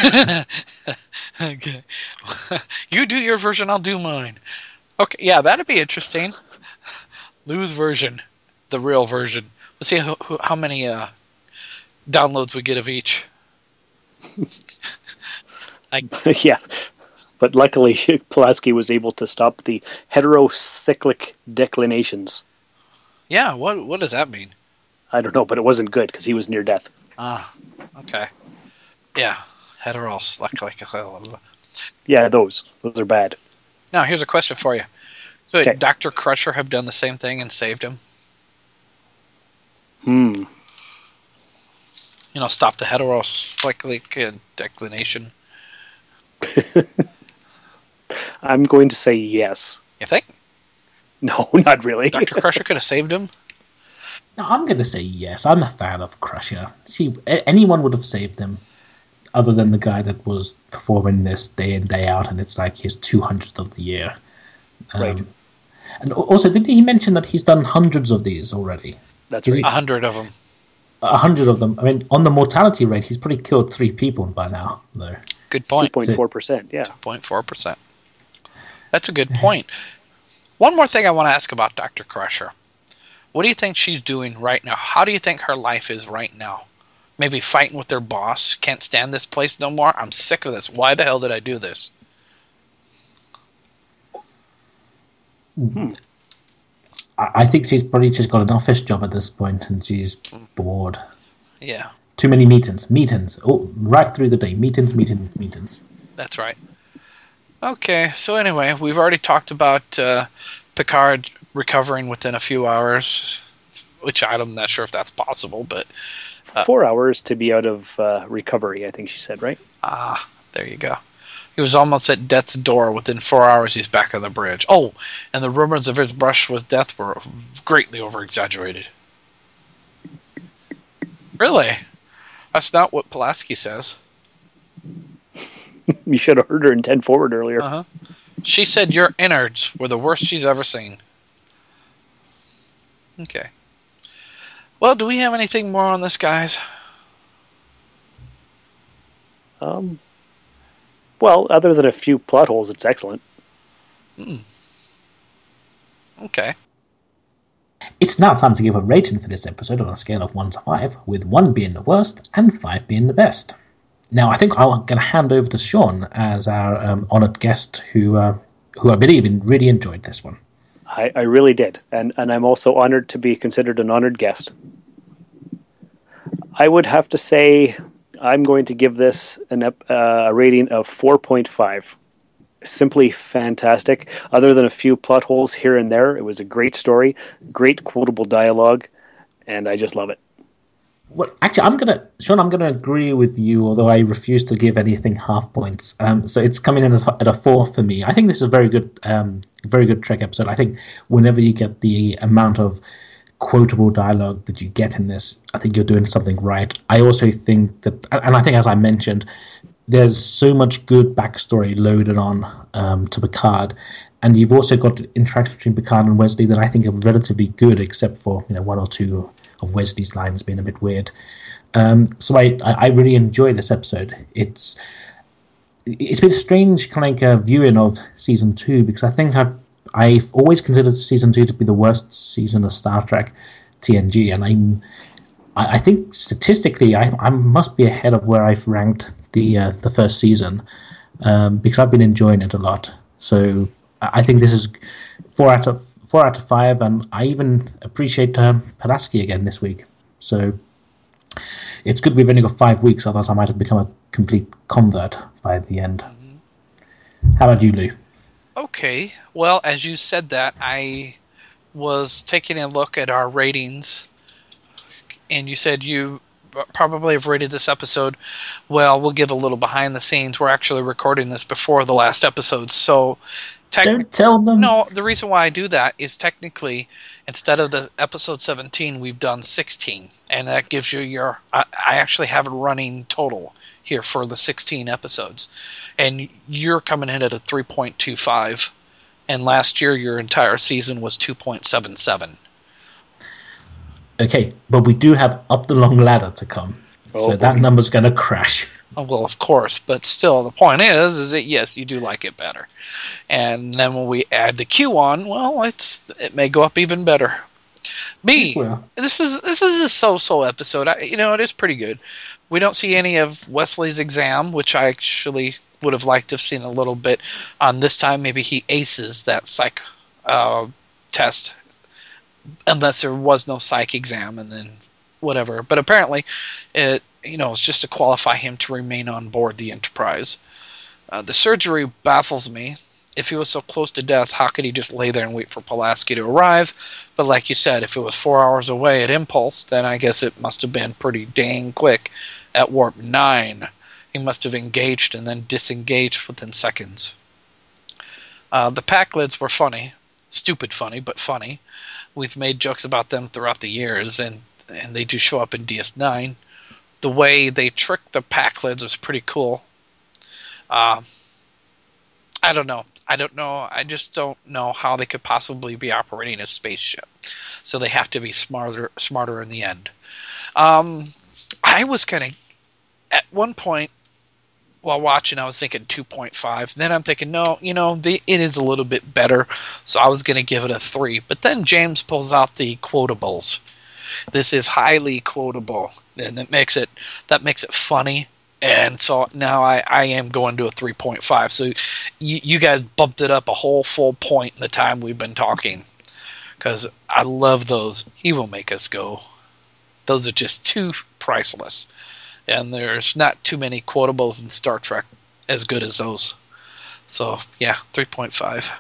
[SPEAKER 2] Okay. You do your version, I'll do mine. Okay, yeah, that'd be interesting. Lou's version, the real version. Let's see who, who, how many uh, downloads we get of each. I...
[SPEAKER 7] Yeah. But luckily, Pulaski was able to stop the heterocyclic declinations.
[SPEAKER 2] Yeah, what what does that mean?
[SPEAKER 7] I don't know, but it wasn't good because he was near death.
[SPEAKER 2] Ah, okay. Yeah, heterocyclic.
[SPEAKER 7] Yeah, those. Those are bad.
[SPEAKER 2] Now, here's a question for you. Could
[SPEAKER 7] Okay.
[SPEAKER 2] Doctor Crusher have done the same thing and saved him?
[SPEAKER 7] Hmm.
[SPEAKER 2] You know, stop the heterocyclic declination.
[SPEAKER 7] I'm going to say yes.
[SPEAKER 2] You think?
[SPEAKER 7] No, not really.
[SPEAKER 2] Doctor Crusher could have saved him?
[SPEAKER 8] No, I'm gonna say yes. I'm a fan of Crusher. She a- anyone would have saved him, other than the guy that was performing this day in day out, and it's like his two hundredth of the year. Um,
[SPEAKER 7] Right.
[SPEAKER 8] And al- also, did he mention that he's done hundreds of these already?
[SPEAKER 7] That's
[SPEAKER 8] Did
[SPEAKER 7] right.
[SPEAKER 2] A hundred of them.
[SPEAKER 8] A hundred of them. I mean, on the mortality rate, he's probably killed three people by now, though.
[SPEAKER 2] Good
[SPEAKER 7] two
[SPEAKER 2] point.
[SPEAKER 7] point four percent, yeah.
[SPEAKER 2] two point four percent. That's a good point. One more thing I want to ask about Doctor Crusher. What do you think she's doing right now? How do you think her life is right now? Maybe fighting with their boss. Can't stand this place no more. I'm sick of this. Why the hell did I do this?
[SPEAKER 8] I I think she's probably just got an office job at this point, and she's bored.
[SPEAKER 2] Yeah,
[SPEAKER 8] Too many meetings. Meetings. Oh, right through the day. Meetings, meetings, meetings.
[SPEAKER 2] that's right. Okay, so anyway, we've already talked about uh, Picard recovering within a few hours, which I'm not sure if that's possible, but uh,
[SPEAKER 7] Four hours to be out of uh, recovery, I think she said, right?
[SPEAKER 2] ah, there you go. He was almost at death's door. Within four hours, he's back on the bridge. Oh, and the rumors of his brush with death were greatly over-exaggerated. Really? That's not what Pulaski says.
[SPEAKER 7] You should have heard her in ten forward earlier.
[SPEAKER 2] Uh-huh. She said your innards were the worst she's ever seen. Okay. Well, do we have anything more on this, guys?
[SPEAKER 7] Um, well, other than a few plot holes, it's excellent.
[SPEAKER 2] Mm. Okay.
[SPEAKER 8] It's now time to give a rating for this episode on a scale of one to five, with one being the worst and five being the best. Now, I think I'm going to hand over to Sean as our um, honoured guest, who uh, who I believe in really enjoyed this one.
[SPEAKER 7] I, I really did, and and I'm also honored to be considered an honored guest. I would have to say I'm going to give this an, ep- uh, a rating of four point five. Simply fantastic. Other than a few plot holes here and there, it was a great story, great quotable dialogue, and I just love it.
[SPEAKER 8] Well, actually, I'm gonna, Sean. I'm gonna agree with you, although I refuse to give anything half points. Um, so it's coming in as, at a four for me. I think this is a very good, um, very good Trek episode. I think whenever you get the amount of quotable dialogue that you get in this, I think you're doing something right. I also think that, and I think as I mentioned, there's so much good backstory loaded on um, to Picard, and you've also got interaction between Picard and Wesley that I think are relatively good, except for you know one or two of Wesley's lines being a bit weird. Um, so I, I really enjoy this episode. It's it's been a strange kind of like, uh, viewing of season two because I think I've I've always considered season two to be the worst season of Star Trek T N G, and I'm I, I think statistically I, I must be ahead of where I've ranked the uh, the first season, um, because I've been enjoying it a lot. So I think this is four out of four out of five, and I even appreciate um, Pulaski again this week. So it's good we've only got five weeks, otherwise I might have become a complete convert by the end. Mm-hmm. How about you, Lou?
[SPEAKER 2] Okay, well, as you said that, I was taking a look at our ratings, and you said you probably have rated this episode. Well, we'll give a little behind the scenes. We're actually recording this before the last episode, so Techn-
[SPEAKER 8] Don't tell them.
[SPEAKER 2] No, the reason why I do that is technically, instead of the episode seventeen, we've done sixteen, and that gives you your. I, I actually have a running total here for the sixteen episodes, and you're coming in at a three point two five, and last year your entire season was two point seven seven.
[SPEAKER 8] Okay, but we do have Up the Long Ladder to come, oh, so that number's going to crash.
[SPEAKER 2] Oh, well, of course, but still, the point is, is that yes, you do like it better, and then when we add the Q on, well, it's it may go up even better. Me, well. this is this is a so-so episode. I, you know, it is pretty good. We don't see any of Wesley's exam, which I actually would have liked to have seen a little bit on this time. Maybe he aces that psych uh, test, unless there was no psych exam, and then whatever. But apparently, it. You know, it's just to qualify him to remain on board the Enterprise. Uh, the surgery baffles me. If he was so close to death, how could he just lay there and wait for Pulaski to arrive? But like you said, if it was four hours away at Impulse, then I guess it must have been pretty dang quick at Warp nine. He must have engaged and then disengaged within seconds. Uh, the Packlids were funny. Stupid funny, but funny. We've made jokes about them throughout the years, and, and they do show up in D S nine. The way they tricked the Packlids was pretty cool. Uh, I don't know. I don't know. I just don't know how they could possibly be operating a spaceship. So they have to be smarter, smarter in the end. Um, I was kind of, at one point while watching, I was thinking two point five. Then I'm thinking, no, you know, the, it is a little bit better. So I was going to give it a three. But then James pulls out the quotables. This is highly quotable, and that makes it that makes it funny. And so now I, I am going to a three point five. So you, you guys bumped it up a whole full point in the time we've been talking, because I love those. He will make us go. Those are just too priceless, and there's not too many quotables in Star Trek as good as those. So yeah, three point five.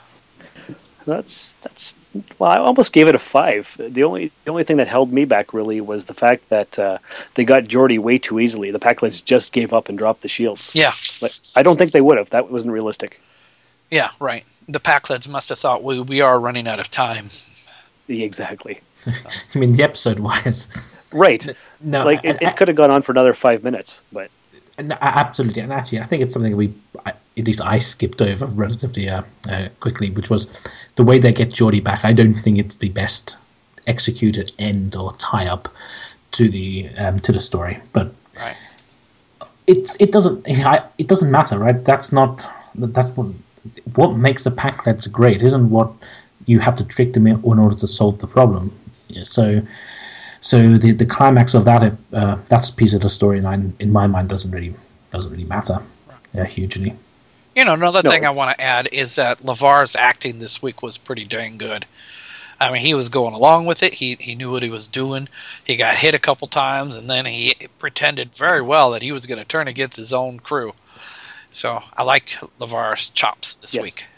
[SPEAKER 7] That's that's well, I almost gave it a five. The only the only thing that held me back really was the fact that uh, they got Geordi way too easily. The Packlids just gave up and dropped the shields.
[SPEAKER 2] Yeah,
[SPEAKER 7] but I don't think they would have. That wasn't realistic.
[SPEAKER 2] Yeah, right. The Packlids must have thought we we are running out of time.
[SPEAKER 7] Exactly.
[SPEAKER 8] I mean, the episode wise,
[SPEAKER 7] right?
[SPEAKER 8] No,
[SPEAKER 7] like it, it could have gone on for another five minutes, but.
[SPEAKER 8] No, absolutely, and actually, I think it's something we, at least I skipped over relatively uh, uh, quickly, which was the way they get Geordi back. I don't think it's the best executed end or tie up to the um, to the story, but
[SPEAKER 2] right.
[SPEAKER 8] it's it doesn't it doesn't matter, right? That's not that's what what makes the Packlids great. Isn't what you have to trick them in, in order to solve the problem. So. So the the climax of that uh, that piece of the storyline, in my mind, doesn't really doesn't really matter uh, hugely.
[SPEAKER 2] You know, another
[SPEAKER 7] no,
[SPEAKER 2] thing I
[SPEAKER 7] it's...
[SPEAKER 2] want to add is that LeVar's acting this week was pretty dang good. I mean, he was going along with it. He he knew what he was doing. He got hit a couple times, and then he pretended very well that he was going to turn against his own crew. So I like LeVar's chops this
[SPEAKER 8] yes.
[SPEAKER 2] week.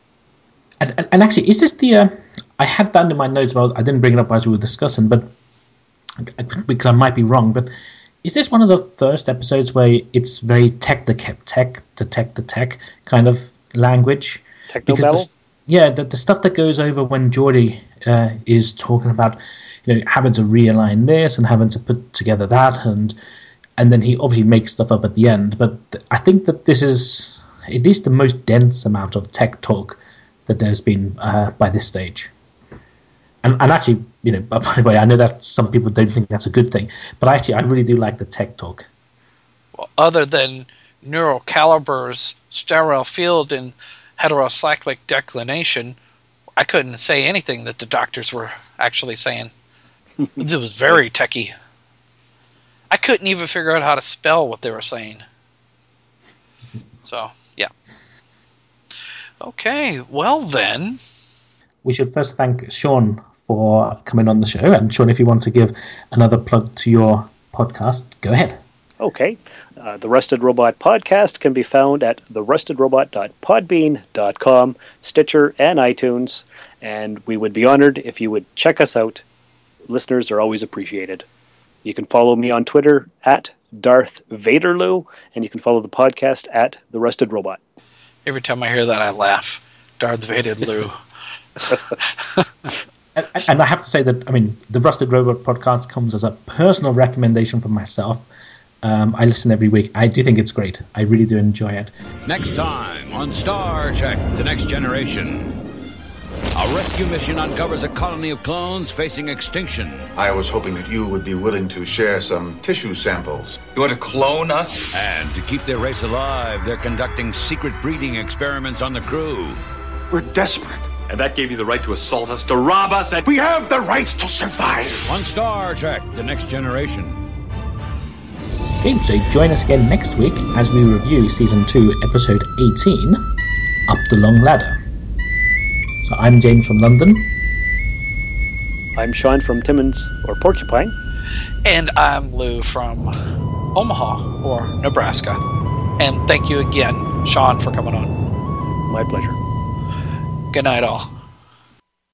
[SPEAKER 8] And, and, and actually, is this the? Uh, I had that in my notes, but I didn't bring it up as we were discussing, but. Because I might be wrong, but is this one of the first episodes where it's very tech the tech the tech the tech kind of language?
[SPEAKER 7] Techno
[SPEAKER 8] because the, yeah, the, the stuff that goes over when Geordi uh, is talking about, you know, having to realign this and having to put together that, and and then he obviously makes stuff up at the end. But I think that this is at least the most dense amount of tech talk that there's been uh, by this stage. And, and actually, you know, by the way, I know that some people don't think that's a good thing, but actually, I really do like the tech talk.
[SPEAKER 2] Well, other than neural calibers, sterile field, and heterocyclic declination, I couldn't say anything that the doctors were actually saying. It was very techie. I couldn't even figure out how to spell what they were saying. So, yeah. Okay, well then.
[SPEAKER 8] We should first thank Sean for coming on the show. And Sean, if you want to give another plug to your podcast, go ahead.
[SPEAKER 7] Okay. Uh, the Rusted Robot podcast can be found at the rusted robot dot podbean dot com, Stitcher, and iTunes. And we would be honored if you would check us out. Listeners are always appreciated. You can follow me on Twitter at Darth Vaderloo, and you can follow the podcast at The Rusted Robot.
[SPEAKER 2] Every time I hear that, I laugh. Darth Vaderloo.
[SPEAKER 8] and, and I have to say that, I mean, the Rusted Robot podcast comes as a personal recommendation from myself. Um, I listen every week. I do think it's great. I really do enjoy it.
[SPEAKER 10] Next time on Star Trek The Next Generation. A rescue mission uncovers a colony of clones facing extinction.
[SPEAKER 11] I was hoping that you would be willing to share some tissue samples.
[SPEAKER 6] You want to clone us?
[SPEAKER 10] And to keep their race alive, they're conducting secret breeding experiments on the crew.
[SPEAKER 11] We're desperate.
[SPEAKER 6] And that gave you the right to assault us, to rob us, and...
[SPEAKER 11] We have the rights to survive!
[SPEAKER 10] On Star Trek The Next Generation.
[SPEAKER 8] Okay, so join us again next week as we review Season two, Episode eighteen, Up the Long Ladder. So I'm James from London.
[SPEAKER 7] I'm Sean from Timmins, or Porcupine.
[SPEAKER 2] And I'm Lou from Omaha, or Nebraska. And thank you again, Sean, for coming on.
[SPEAKER 7] My pleasure.
[SPEAKER 2] Good night, all.